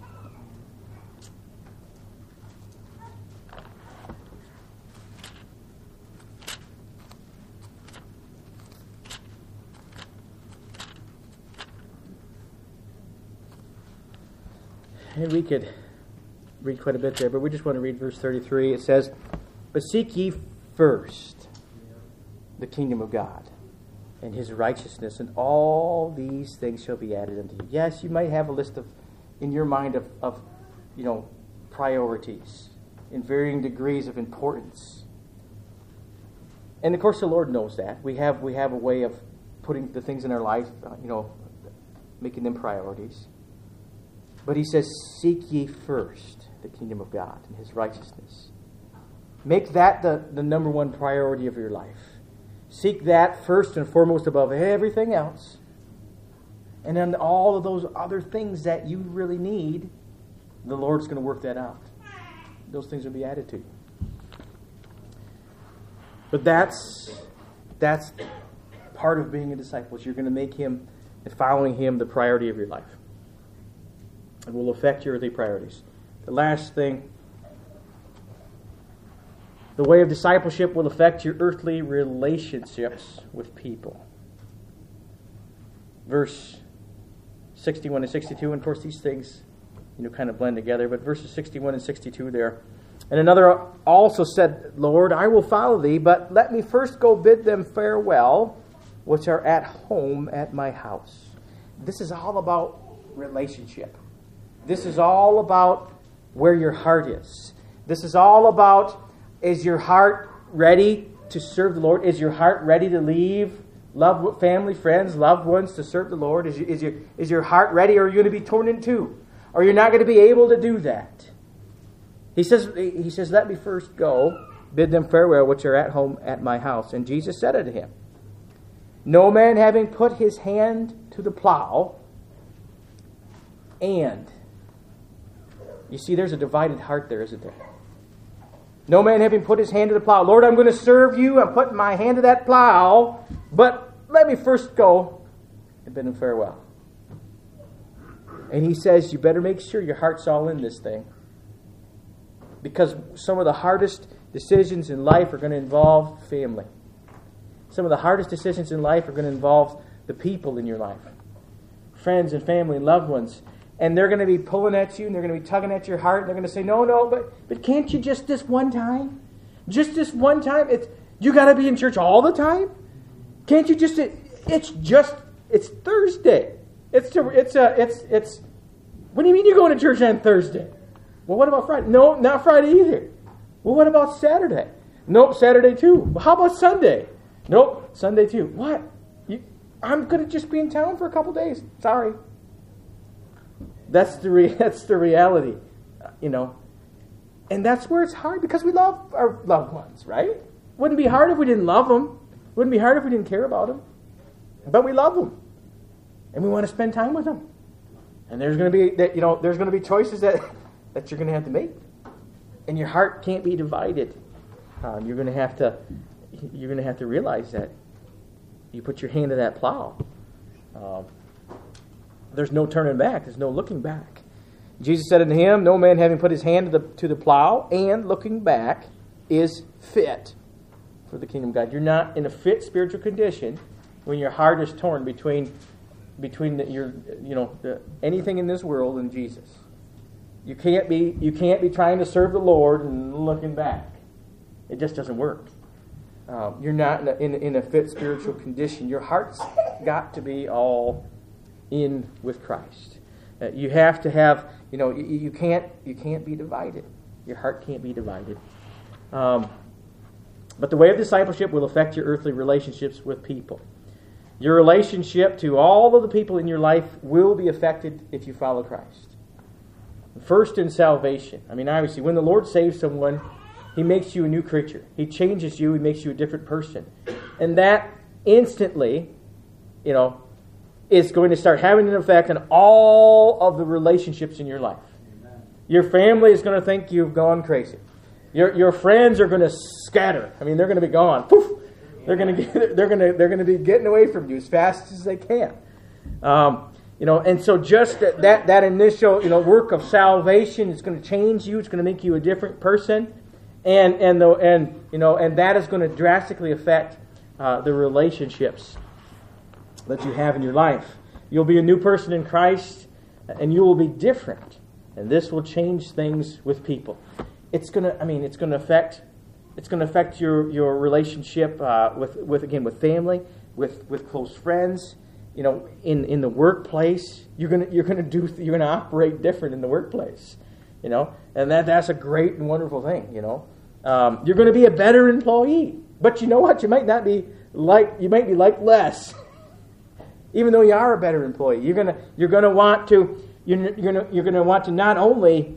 And we could read quite a bit there, but we just want to read verse 33. It says, "But seek ye first the kingdom of God and his righteousness, and all these things shall be added unto you." Yes, you might have a list in your mind of priorities in varying degrees of importance. And of course the Lord knows that. We have a way of putting the things in our life, making them priorities. But he says, "Seek ye first the kingdom of God and his righteousness." Make that the number one priority of your life. Seek that first and foremost above everything else. And then all of those other things that you really need, the Lord's going to work that out. Those things will be added to you. But that's part of being a disciple. You're going to make him and following him the priority of your life. It will affect your earthly priorities. The last thing, the way of discipleship will affect your earthly relationships with people. Verse 61 and 62, and of course these things kind of blend together, but verses 61 and 62 there. "And another also said, Lord, I will follow thee, but let me first go bid them farewell, which are at home at my house." This is all about relationship. This is all about where your heart is. This is all about, is your heart ready to serve the Lord? Is your heart ready to leave family, friends, loved ones to serve the Lord? Is your heart ready, or are you going to be torn in two? Or you're not going to be able to do that? He says, "Let me first go, bid them farewell, which are at home at my house." And Jesus said unto him, "No man having put his hand to the plow and..." You see, there's a divided heart there, isn't there? "No man having put his hand to the plow." Lord, I'm going to serve you. I'm putting my hand to that plow. But let me first go and bid him farewell. And he says, you better make sure your heart's all in this thing. Because some of the hardest decisions in life are going to involve family. Some of the hardest decisions in life are going to involve the people in your life. Friends and family and loved ones. And they're going to be pulling at you, and they're going to be tugging at your heart, and they're going to say, no, but can't you just this one time? Just this one time? You got to be in church all the time? Can't you just... It's Thursday. What do you mean you're going to church on Thursday? Well, what about Friday? No, not Friday either. Well, what about Saturday? Nope, Saturday too. Well, how about Sunday? Nope, Sunday too. What? I'm going to just be in town for a couple days. Sorry. That's the reality, And that's where it's hard, because we love our loved ones, right? Wouldn't be hard if we didn't love them. Wouldn't be hard if we didn't care about them. But we love them. And we want to spend time with them. And there's going to be choices that you're going to have to make. And your heart can't be divided. You're going to have to realize that you put your hand to that plow. There's no turning back. There's no looking back. Jesus said unto him, "No man having put his hand to the plow and looking back is fit for the kingdom of God." You're not in a fit spiritual condition when your heart is torn between anything in this world and Jesus. You can't be trying to serve the Lord and looking back. It just doesn't work. You're not in a fit spiritual condition. Your heart's got to be all in with Christ. You have to have, you can't be divided. Your heart can't be divided. But the way of discipleship will affect your earthly relationships with people. Your relationship to all of the people in your life will be affected if you follow Christ. First in salvation. Obviously, when the Lord saves someone, He makes you a new creature. He changes you. He makes you a different person. And that instantly, is going to start having an effect on all of the relationships in your life. Amen. Your family is going to think you've gone crazy. Your friends are going to scatter. I mean, they're going to be gone. Poof! They're going to be getting away from you as fast as they can. And so just that initial work of salvation is going to change you. It's going to make you a different person, and that is going to drastically affect the relationships that you have in your life. You'll be a new person in Christ, and you will be different, and this will change things with people. It's going to affect your relationship with family, with close friends. In the workplace, you're gonna operate different in the workplace. And that's a great and wonderful thing. You're going to be a better employee, but you know what? You might be liked less. Even though you are a better employee, you're gonna want to not only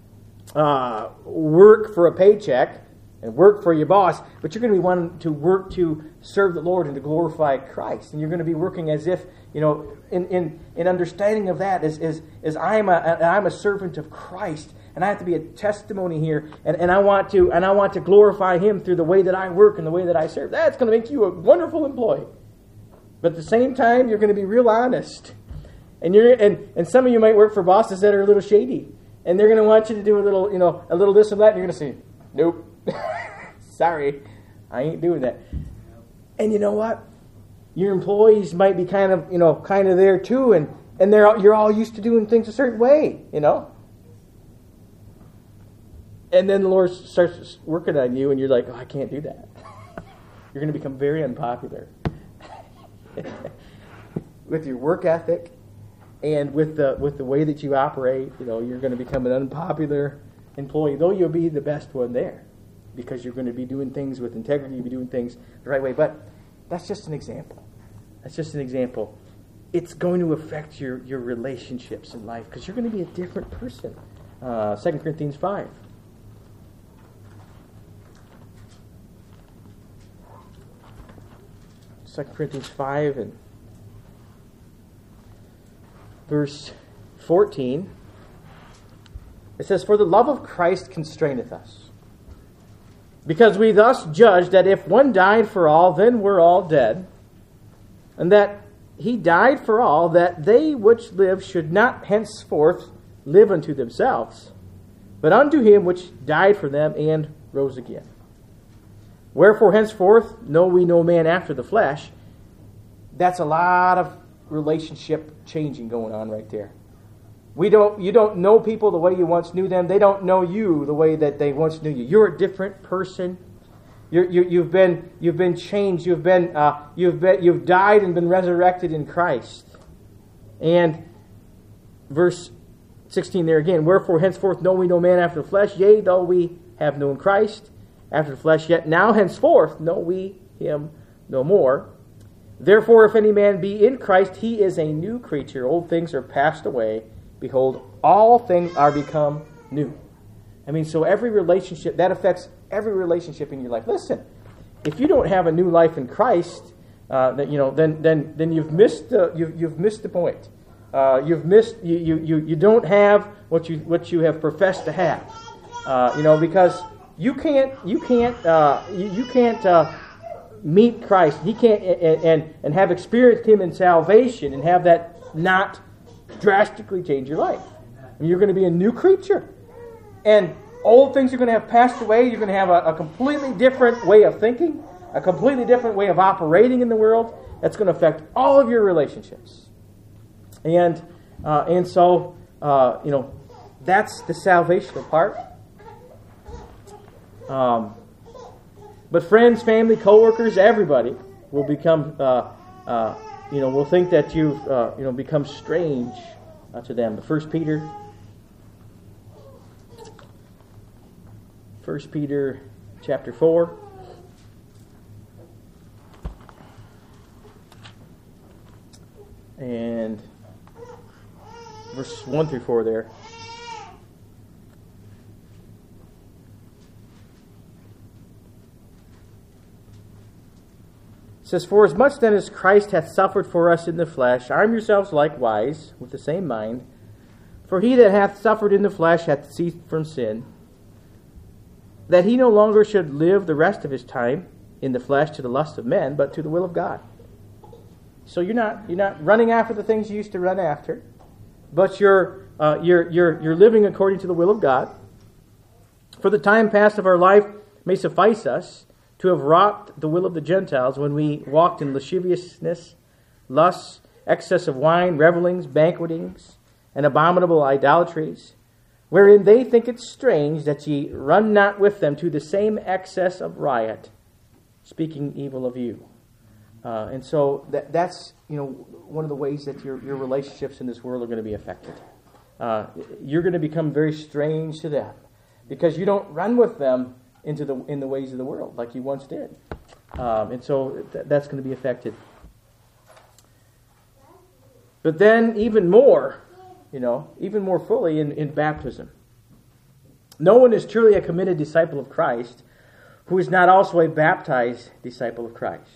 work for a paycheck and work for your boss, but you're going to be wanting to work to serve the Lord and to glorify Christ. And you're going to be working as if in understanding of that is I'm a servant of Christ, and I have to be a testimony here, and I want to glorify Him through the way that I work and the way that I serve. That's going to make you a wonderful employee. But at the same time, you're going to be real honest. And some of you might work for bosses that are a little shady. And they're going to want you to do a little this and that. And you're going to say, nope. Sorry. I ain't doing that. And you know what? Your employees might be kind of there too. And you're all used to doing things a certain way, And then the Lord starts working on you and you're like, oh, I can't do that. You're going to become very unpopular. With your work ethic and with the way that you operate, you're going to become an unpopular employee, though you'll be the best one there, because you're going to be doing things with integrity, you'll be doing things the right way. But that's just an example. It's going to affect your relationships in life, because you're going to be a different person. 2 Corinthians 5. 2 Corinthians 5 and verse 14. It says, "For the love of Christ constraineth us, because we thus judge that if one died for all, then we're all dead, and that He died for all, that they which live should not henceforth live unto themselves, but unto Him which died for them and rose again. Wherefore henceforth know we no man after the flesh." That's a lot of relationship changing going on right there. You don't know people the way you once knew them. They don't know you the way that they once knew you. You're a different person. You've been changed. You've died and been resurrected in Christ. And verse 16 there again, "Wherefore henceforth know we no man after the flesh, yea, though we have known Christ after the flesh, yet now henceforth know we Him no more. Therefore, if any man be in Christ, he is a new creature. Old things are passed away. Behold, all things are become new." So every relationship, that affects every relationship in your life. Listen, if you don't have a new life in Christ, then you've missed the point. You don't have what you have professed to have. Because you can't meet Christ. He can't and have experienced Him in salvation and have that not drastically change your life. You're going to be a new creature, and old things are going to have passed away. You're going to have a completely different way of thinking, a completely different way of operating in the world. That's going to affect all of your relationships, and so that's the salvational part. But friends, family, co-workers, everybody will become, will think that you've, become strange to them. 1 Peter chapter 4. And verse 1 through 4 there. It says, "For as much then as Christ hath suffered for us in the flesh, arm yourselves likewise with the same mind. For he that hath suffered in the flesh hath ceased from sin, that he no longer should live the rest of his time in the flesh to the lust of men, but to the will of God. So you're not running after the things you used to run after, but you're living according to the will of God. For the time past of our life may suffice us to have wrought the will of the Gentiles when we walked in lasciviousness, lusts, excess of wine, revellings, banquetings, and abominable idolatries, wherein they think it strange that ye run not with them to the same excess of riot, speaking evil of you. And so that's one of the ways that your relationships in this world are going to be affected. You're going to become very strange to them because you don't run with them in the ways of the world like you once did. And so that's going to be affected. But then even more fully in baptism. No one is truly a committed disciple of Christ who is not also a baptized disciple of Christ.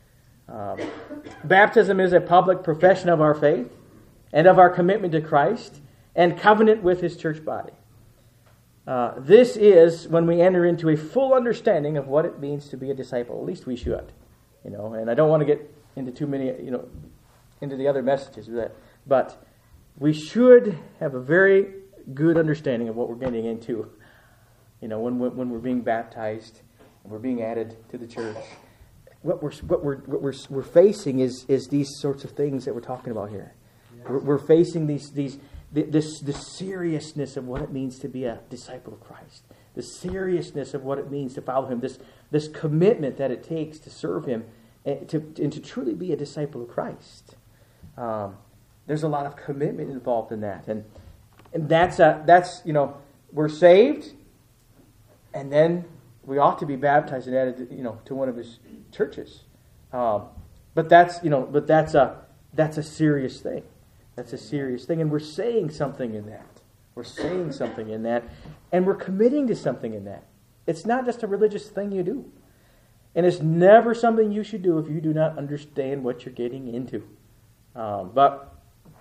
Baptism is a public profession of our faith and of our commitment to Christ and covenant with His church body. This is when we enter into a full understanding of what it means to be a disciple. At least we should, And I don't want to get into too many, into the other messages of that, but we should have a very good understanding of what we're getting into, when we're being baptized and we're being added to the church. What we're facing is these sorts of things that we're talking about here. Yes. We're facing this seriousness of what it means to be a disciple of Christ. The seriousness of what it means to follow Him. This commitment that it takes to serve Him and to truly be a disciple of Christ. There's a lot of commitment involved in that, and that's we're saved, and then we ought to be baptized and added to one of His churches. But that's a serious thing. That's a serious thing, and we're saying something in that. We're saying something in that, and we're committing to something in that. It's not just a religious thing you do, and it's never something you should do if you do not understand what you're getting into. But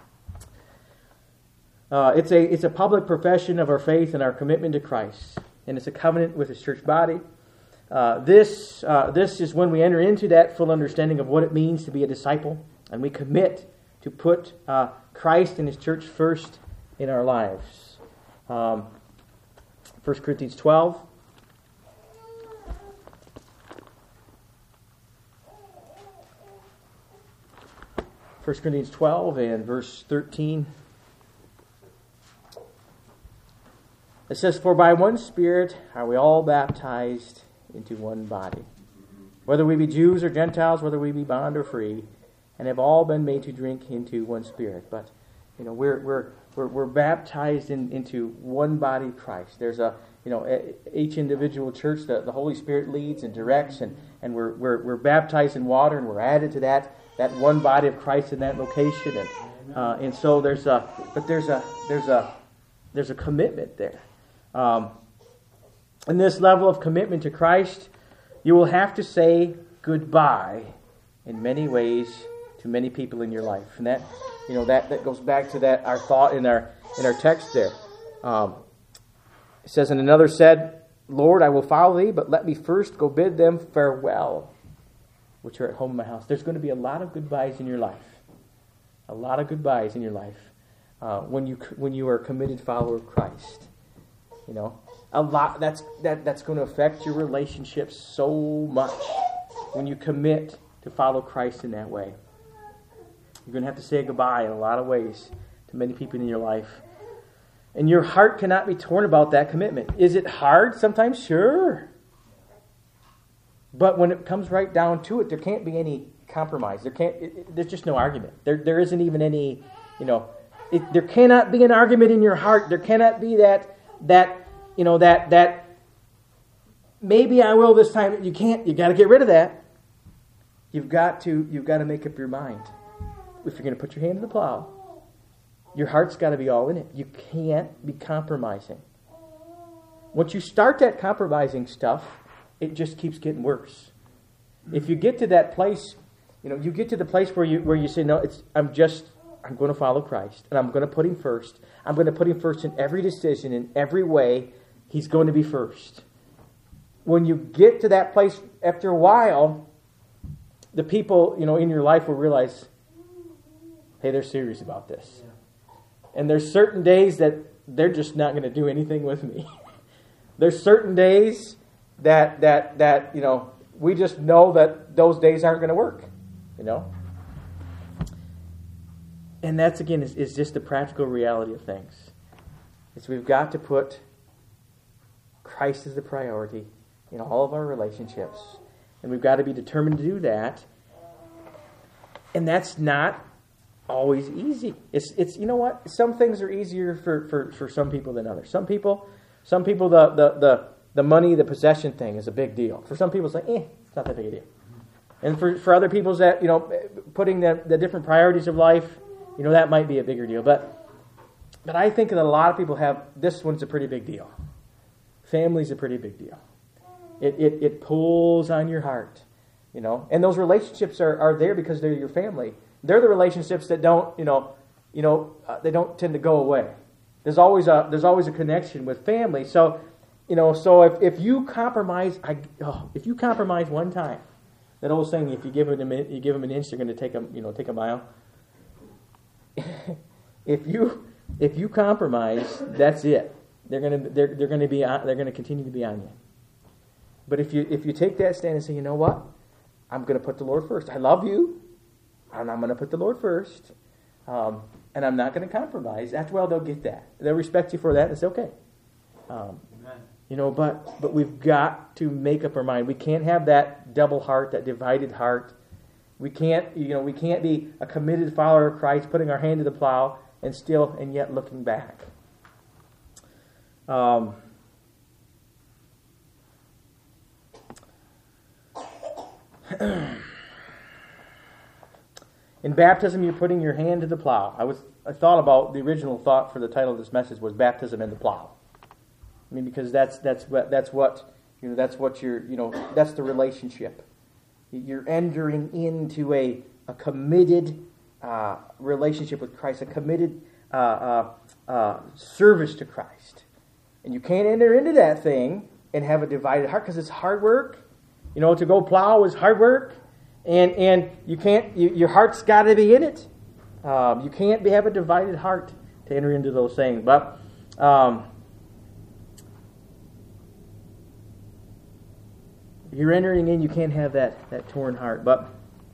it's a public profession of our faith and our commitment to Christ, and it's a covenant with His church body. This is when we enter into that full understanding of what it means to be a disciple, and we commit to put Christ and His church first in our lives. 1 Corinthians 12. First Corinthians 12 and verse 13. It says, "For by one Spirit are we all baptized into one body, whether we be Jews or Gentiles, whether we be bond or free, and have all been made to drink into one Spirit." But we're baptized into one body of Christ. There's each individual church that the Holy Spirit leads and directs, and we're baptized in water, and we're added to that one body of Christ in that location, and so there's a commitment there. In this level of commitment to Christ, you will have to say goodbye in many ways to many people in your life, and that goes back to that our thought in our text there. It says, "And another said, Lord, I will follow thee, but let me first go bid them farewell, which are at home in my house." There's going to be a lot of goodbyes in your life. A lot of goodbyes in your life when you are a committed follower of Christ. A lot that's going to affect your relationships so much when you commit to follow Christ in that way. You're going to have to say goodbye in a lot of ways to many people in your life. And your heart cannot be torn about that commitment. Is it hard sometimes? Sure. But when it comes right down to it, there can't be any compromise. There's just no argument. There isn't even any, there cannot be an argument in your heart. There cannot be that maybe I will this time. You can't. You got to get rid of that. You've got to make up your mind. If you're going to put your hand to the plow, your heart's got to be all in it. You can't be compromising. Once you start that compromising stuff, it just keeps getting worse. If you get to that place, you get to the place where you say, "No, I'm just I'm going to follow Christ, and I'm going to put Him first. I'm going to put Him first in every decision, in every way. He's going to be first. When you get to that place, after a while, the people, in your life will realize, hey, they're serious about this. And there's certain days that they're just not going to do anything with me. There's certain days that we just know that those days aren't going to work, And that's, again, is just the practical reality of things. Is we've got to put Christ as the priority in all of our relationships. And we've got to be determined to do that. And that's not always easy. It's you know what? Some things are easier for some people than others. Some people the money, the possession thing is a big deal. For some people it's like, it's not that big a deal. And for other people that, putting the different priorities of life, that might be a bigger deal. But I think that a lot of people have, this one's a pretty big deal. Family's a pretty big deal. It pulls on your heart, And those relationships are there because they're your family. They're the relationships that don't, they don't tend to go away. There's always a connection with family. So, so if you compromise, one time, that old saying, if you give them an inch, they're going to take a mile. If you compromise, that's it. They're going to continue to be on you. But if you take that stand and say, you know what, I'm going to put the Lord first. I love you, and I'm going to put the Lord first, and I'm not going to compromise. After a while, they'll get that. They'll respect you for that, and it's okay. But we've got to make up our mind. We can't have that double heart, that divided heart. We can't be a committed follower of Christ, putting our hand to the plow, and yet looking back. In baptism, you're putting your hand to the plow. I thought about the original thought for the title of this message was baptism and the plow. I mean, because that's the relationship. You're entering into a committed relationship with Christ, a committed service to Christ, and you can't enter into that thing and have a divided heart because it's hard work. To go plow is hard work, and you can't. Your heart's got to be in it. You can't have a divided heart to enter into those things. But you're entering in, you can't have that torn heart. But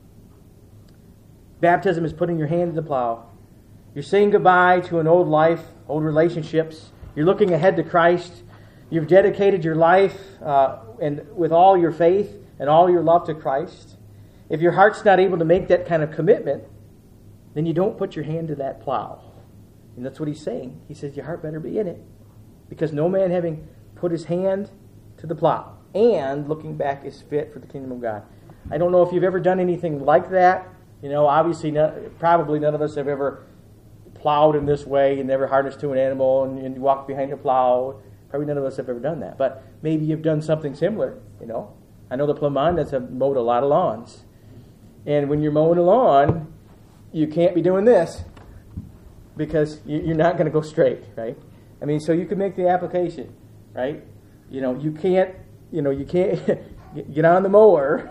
baptism is putting your hand to the plow. You're saying goodbye to an old life, old relationships. You're looking ahead to Christ. You've dedicated your life and with all your faith and all your love to Christ. If your heart's not able to make that kind of commitment, then you don't put your hand to that plow. And that's what he's saying. He says your heart better be in it. Because no man having put his hand to the plow and looking back is fit for the kingdom of God. I don't know if you've ever done anything like that. Obviously, probably none of us have ever plowed in this way and never harnessed to an animal and walked behind a plow. Probably none of us have ever done that. But maybe you've done something similar, I know the Plamandas have mowed a lot of lawns. And when you're mowing a lawn, you can't be doing this because you're not going to go straight, right? I mean, so you can make the application, right? You can't get on the mower,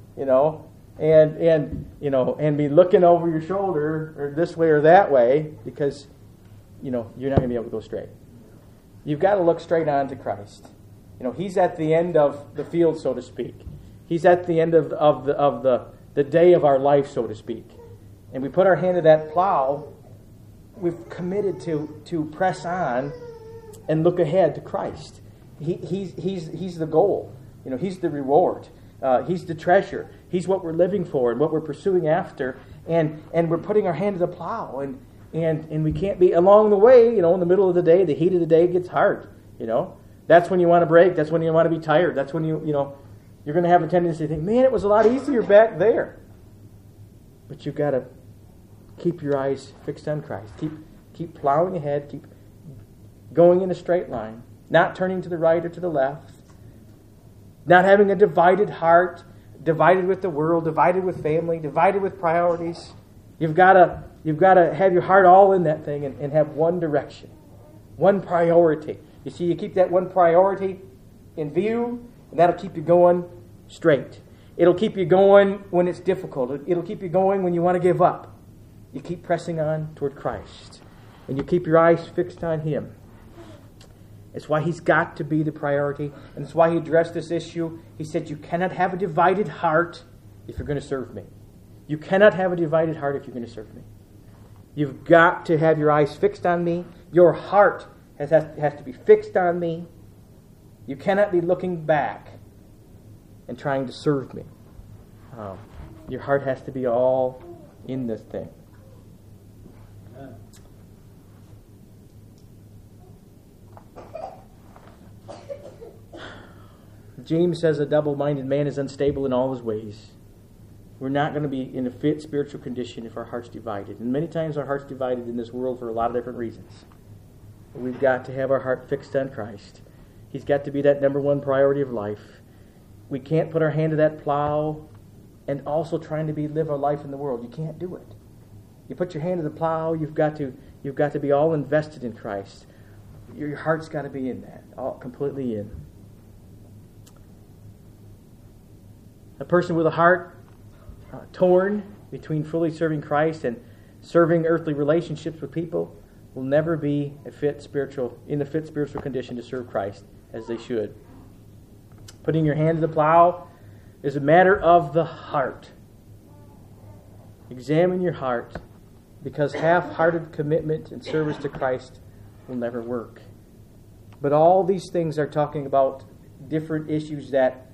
and be looking over your shoulder or this way or that way because, you're not going to be able to go straight. You've got to look straight on to Christ. He's at the end of the field, so to speak. He's at the end of the day of our life, so to speak. And we put our hand to that plow. We've committed to press on and look ahead to Christ. He's the goal. He's the reward. He's the treasure. He's what we're living for and what we're pursuing after. And we're putting our hand to the plow. And we can't be along the way, in the middle of the day, the heat of the day gets hard, That's when you want to break. That's when you want to be tired. That's when you're going to have a tendency to think, man, it was a lot easier back there. But you've got to keep your eyes fixed on Christ. Keep plowing ahead. Keep going in a straight line. Not turning to the right or to the left. Not having a divided heart, divided with the world, divided with family, divided with priorities. You've got to You've got to have your heart all in that thing and have one direction, one priority. You see, you keep that one priority in view, and that'll keep you going straight. It'll keep you going when it's difficult. It'll keep you going when you want to give up. You keep pressing on toward Christ, and you keep your eyes fixed on Him. It's why He's got to be the priority, and it's why He addressed this issue. He said, you cannot have a divided heart if you're going to serve me. You cannot have a divided heart if you're going to serve me. You've got to have your eyes fixed on me. Your heart has to be fixed on me. You cannot be looking back and trying to serve me. Your heart has to be all in this thing. James says a double-minded man is unstable in all his ways. We're not going to be in a fit spiritual condition if our heart's divided. And many times our heart's divided in this world for a lot of different reasons. But we've got to have our heart fixed on Christ. He's got to be that number one priority of life. We can't put our hand to that plow and also trying to live our life in the world. You can't do it. You put your hand to the plow, you've got to be all invested in Christ. Your heart's got to be in that, all completely in. A person with a heart torn between fully serving Christ and serving earthly relationships with people will never be in a fit spiritual condition to serve Christ as they should. Putting your hand to the plow is a matter of the heart. Examine your heart, because half-hearted commitment and service to Christ will never work. But all these things are talking about different issues that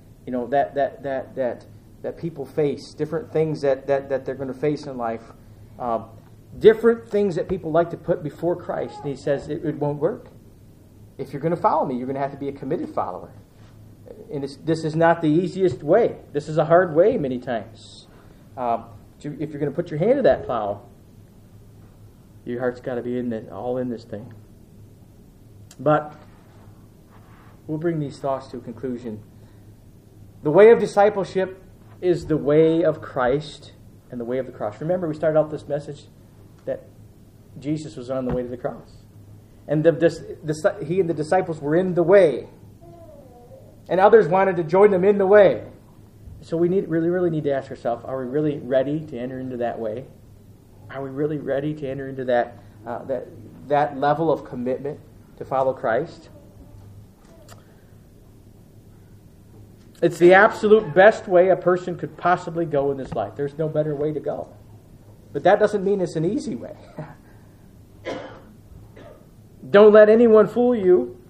people face, different things that they're going to face in life, different things that people like to put before Christ. And he says it won't work. If you're going to follow me, you're going to have to be a committed follower. And this is not the easiest way. This is a hard way many times. If you're going to put your hand to that plow, your heart's got to be all in this thing. But we'll bring these thoughts to a conclusion. The way of discipleship is the way of Christ and the way of the cross. Remember, we started out this message that Jesus was on the way to the cross. And he and the disciples were in the way. And others wanted to join them in the way. So we really need to ask ourselves, are we really ready to enter into that way? Are we really ready to enter into that level of commitment to follow Christ? It's the absolute best way a person could possibly go in this life. There's no better way to go. But that doesn't mean it's an easy way. Don't let anyone fool you.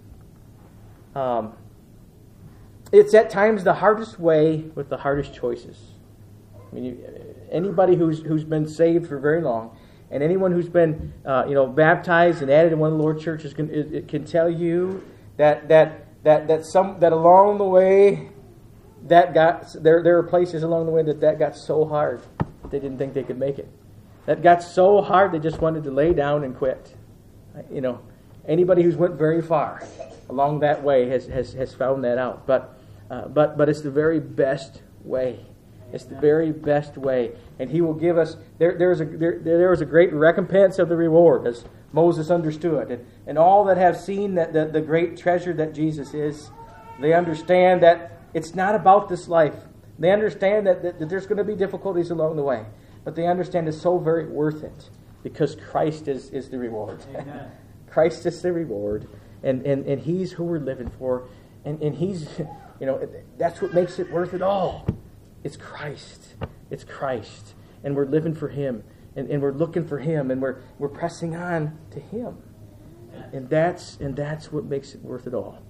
It's at times the hardest way with the hardest choices. I mean, anybody who's been saved for very long, and anyone who's been baptized and added in one of the Lord's churches can tell you that along the way there are places along the way that got so hard that they didn't think they could make it. That got so hard they just wanted to lay down and quit. Anybody who's went very far along that way has found that out. But it's the very best way. It's the very best way, and He will give us. There is a great recompense of the reward, as Moses understood, and all that have seen that the great treasure that Jesus is, they understand that it's not about this life. They understand that there's going to be difficulties along the way, but they understand it's so very worth it because Christ is the reward. Amen. Christ is the reward, and He's who we're living for, and He's, that's what makes it worth it all. It's Christ. It's Christ, and we're living for Him, and we're looking for Him, and we're pressing on to Him, and that's what makes it worth it all.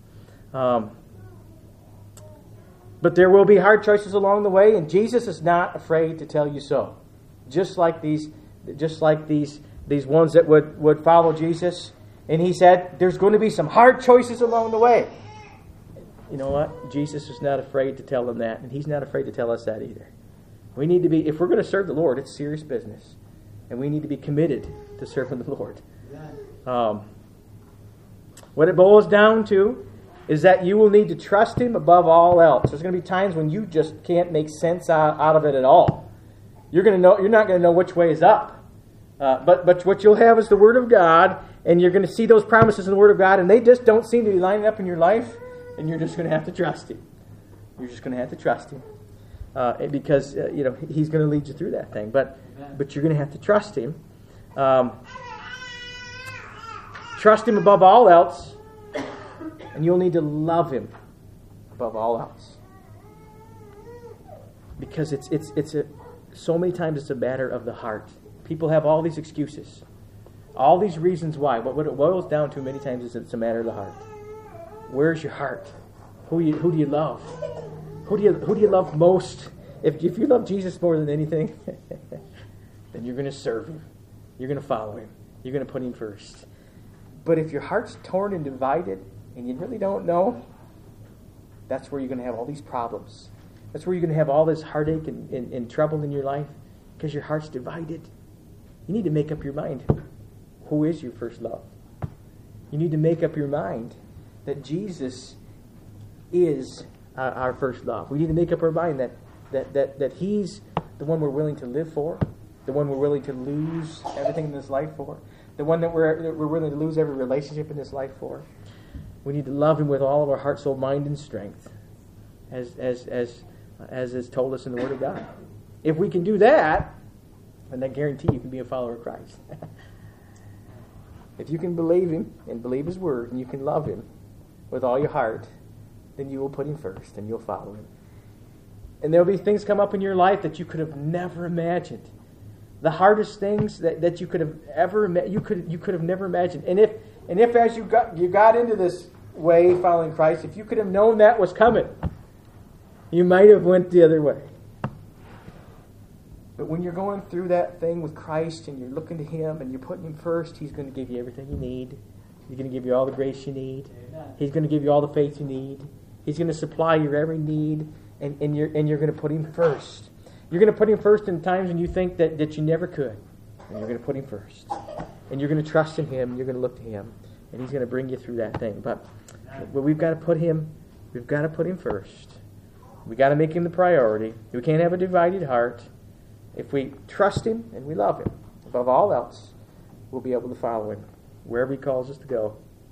But there will be hard choices along the way, and Jesus is not afraid to tell you so. Just like these ones that would follow Jesus. And He said, there's going to be some hard choices along the way. You know what? Jesus is not afraid to tell them that, and He's not afraid to tell us that either. We need to be, if we're going to serve the Lord, it's serious business. And we need to be committed to serving the Lord. What it boils down to is that you will need to trust Him above all else. There's going to be times when you just can't make sense out of it at all. You're not going to know which way is up. But what you'll have is the Word of God, and you're going to see those promises in the Word of God, and they just don't seem to be lining up in your life, and you're just going to have to trust Him. You're just going to have to trust Him. Because He's going to lead you through that thing. But you're going to have to trust Him. Trust Him above all else, and you'll need to love Him above all else. Because so many times it's a matter of the heart. People have all these excuses, all these reasons why. But what it boils down to many times is it's a matter of the heart. Where's your heart? Who do you love? Who do you love most? If you love Jesus more than anything, then you're going to serve Him. You're going to follow Him. You're going to put Him first. But if your heart's torn and divided, and you really don't know, that's where you're going to have all these problems. That's where you're going to have all this heartache and trouble in your life, because your heart's divided. You need to make up your mind. Who is your first love? You need to make up your mind that Jesus is our first love. We need to make up our mind that He's the one we're willing to live for, the one we're willing to lose everything in this life for, the one that we're willing to lose every relationship in this life for. We need to love Him with all of our heart, soul, mind, and strength, as is told us in the Word of God. If we can do that, then I guarantee you can be a follower of Christ. If you can believe Him and believe His Word, and you can love Him with all your heart, then you will put Him first and you'll follow Him. And there will be things come up in your life that you could have never imagined. The hardest things that you could have ever you could have never imagined. And if as you got into this way following Christ, if you could have known that was coming, you might have went the other way. But when you're going through that thing with Christ and you're looking to Him and you're putting Him first, He's going to give you everything you need. He's going to give you all the grace you need. Amen. He's going to give you all the faith you need. He's going to supply your every need, and you're going to put Him first. You're going to put Him first in times when you think that you never could. And you're going to put Him first. And you're going to trust in Him. You're going to look to Him. And He's going to bring you through that thing. But we've got to put Him first. We've got to make Him the priority. We can't have a divided heart. If we trust Him and we love Him above all else, we'll be able to follow Him wherever He calls us to go.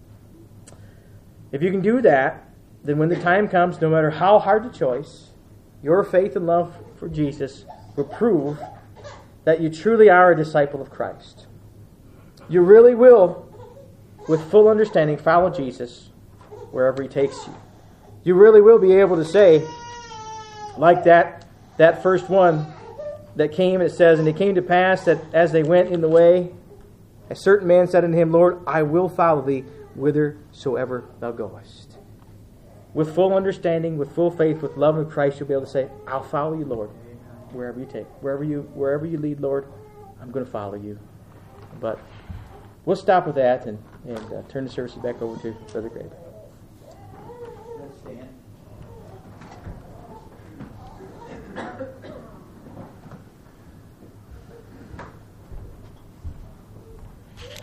If you can do that, then when the time comes, no matter how hard the choice, your faith and love for Jesus will prove that you truly are a disciple of Christ. You really will, with full understanding, follow Jesus wherever He takes you. You really will be able to say, like that first one that came, it says, and it came to pass that as they went in the way, a certain man said unto him, Lord, I will follow thee whithersoever thou goest. With full understanding, with full faith, with love of Christ, you'll be able to say, I'll follow you, Lord, wherever you take. Wherever you lead, Lord, I'm going to follow you. But we'll stop with that and turn the service back over to Brother Grabe.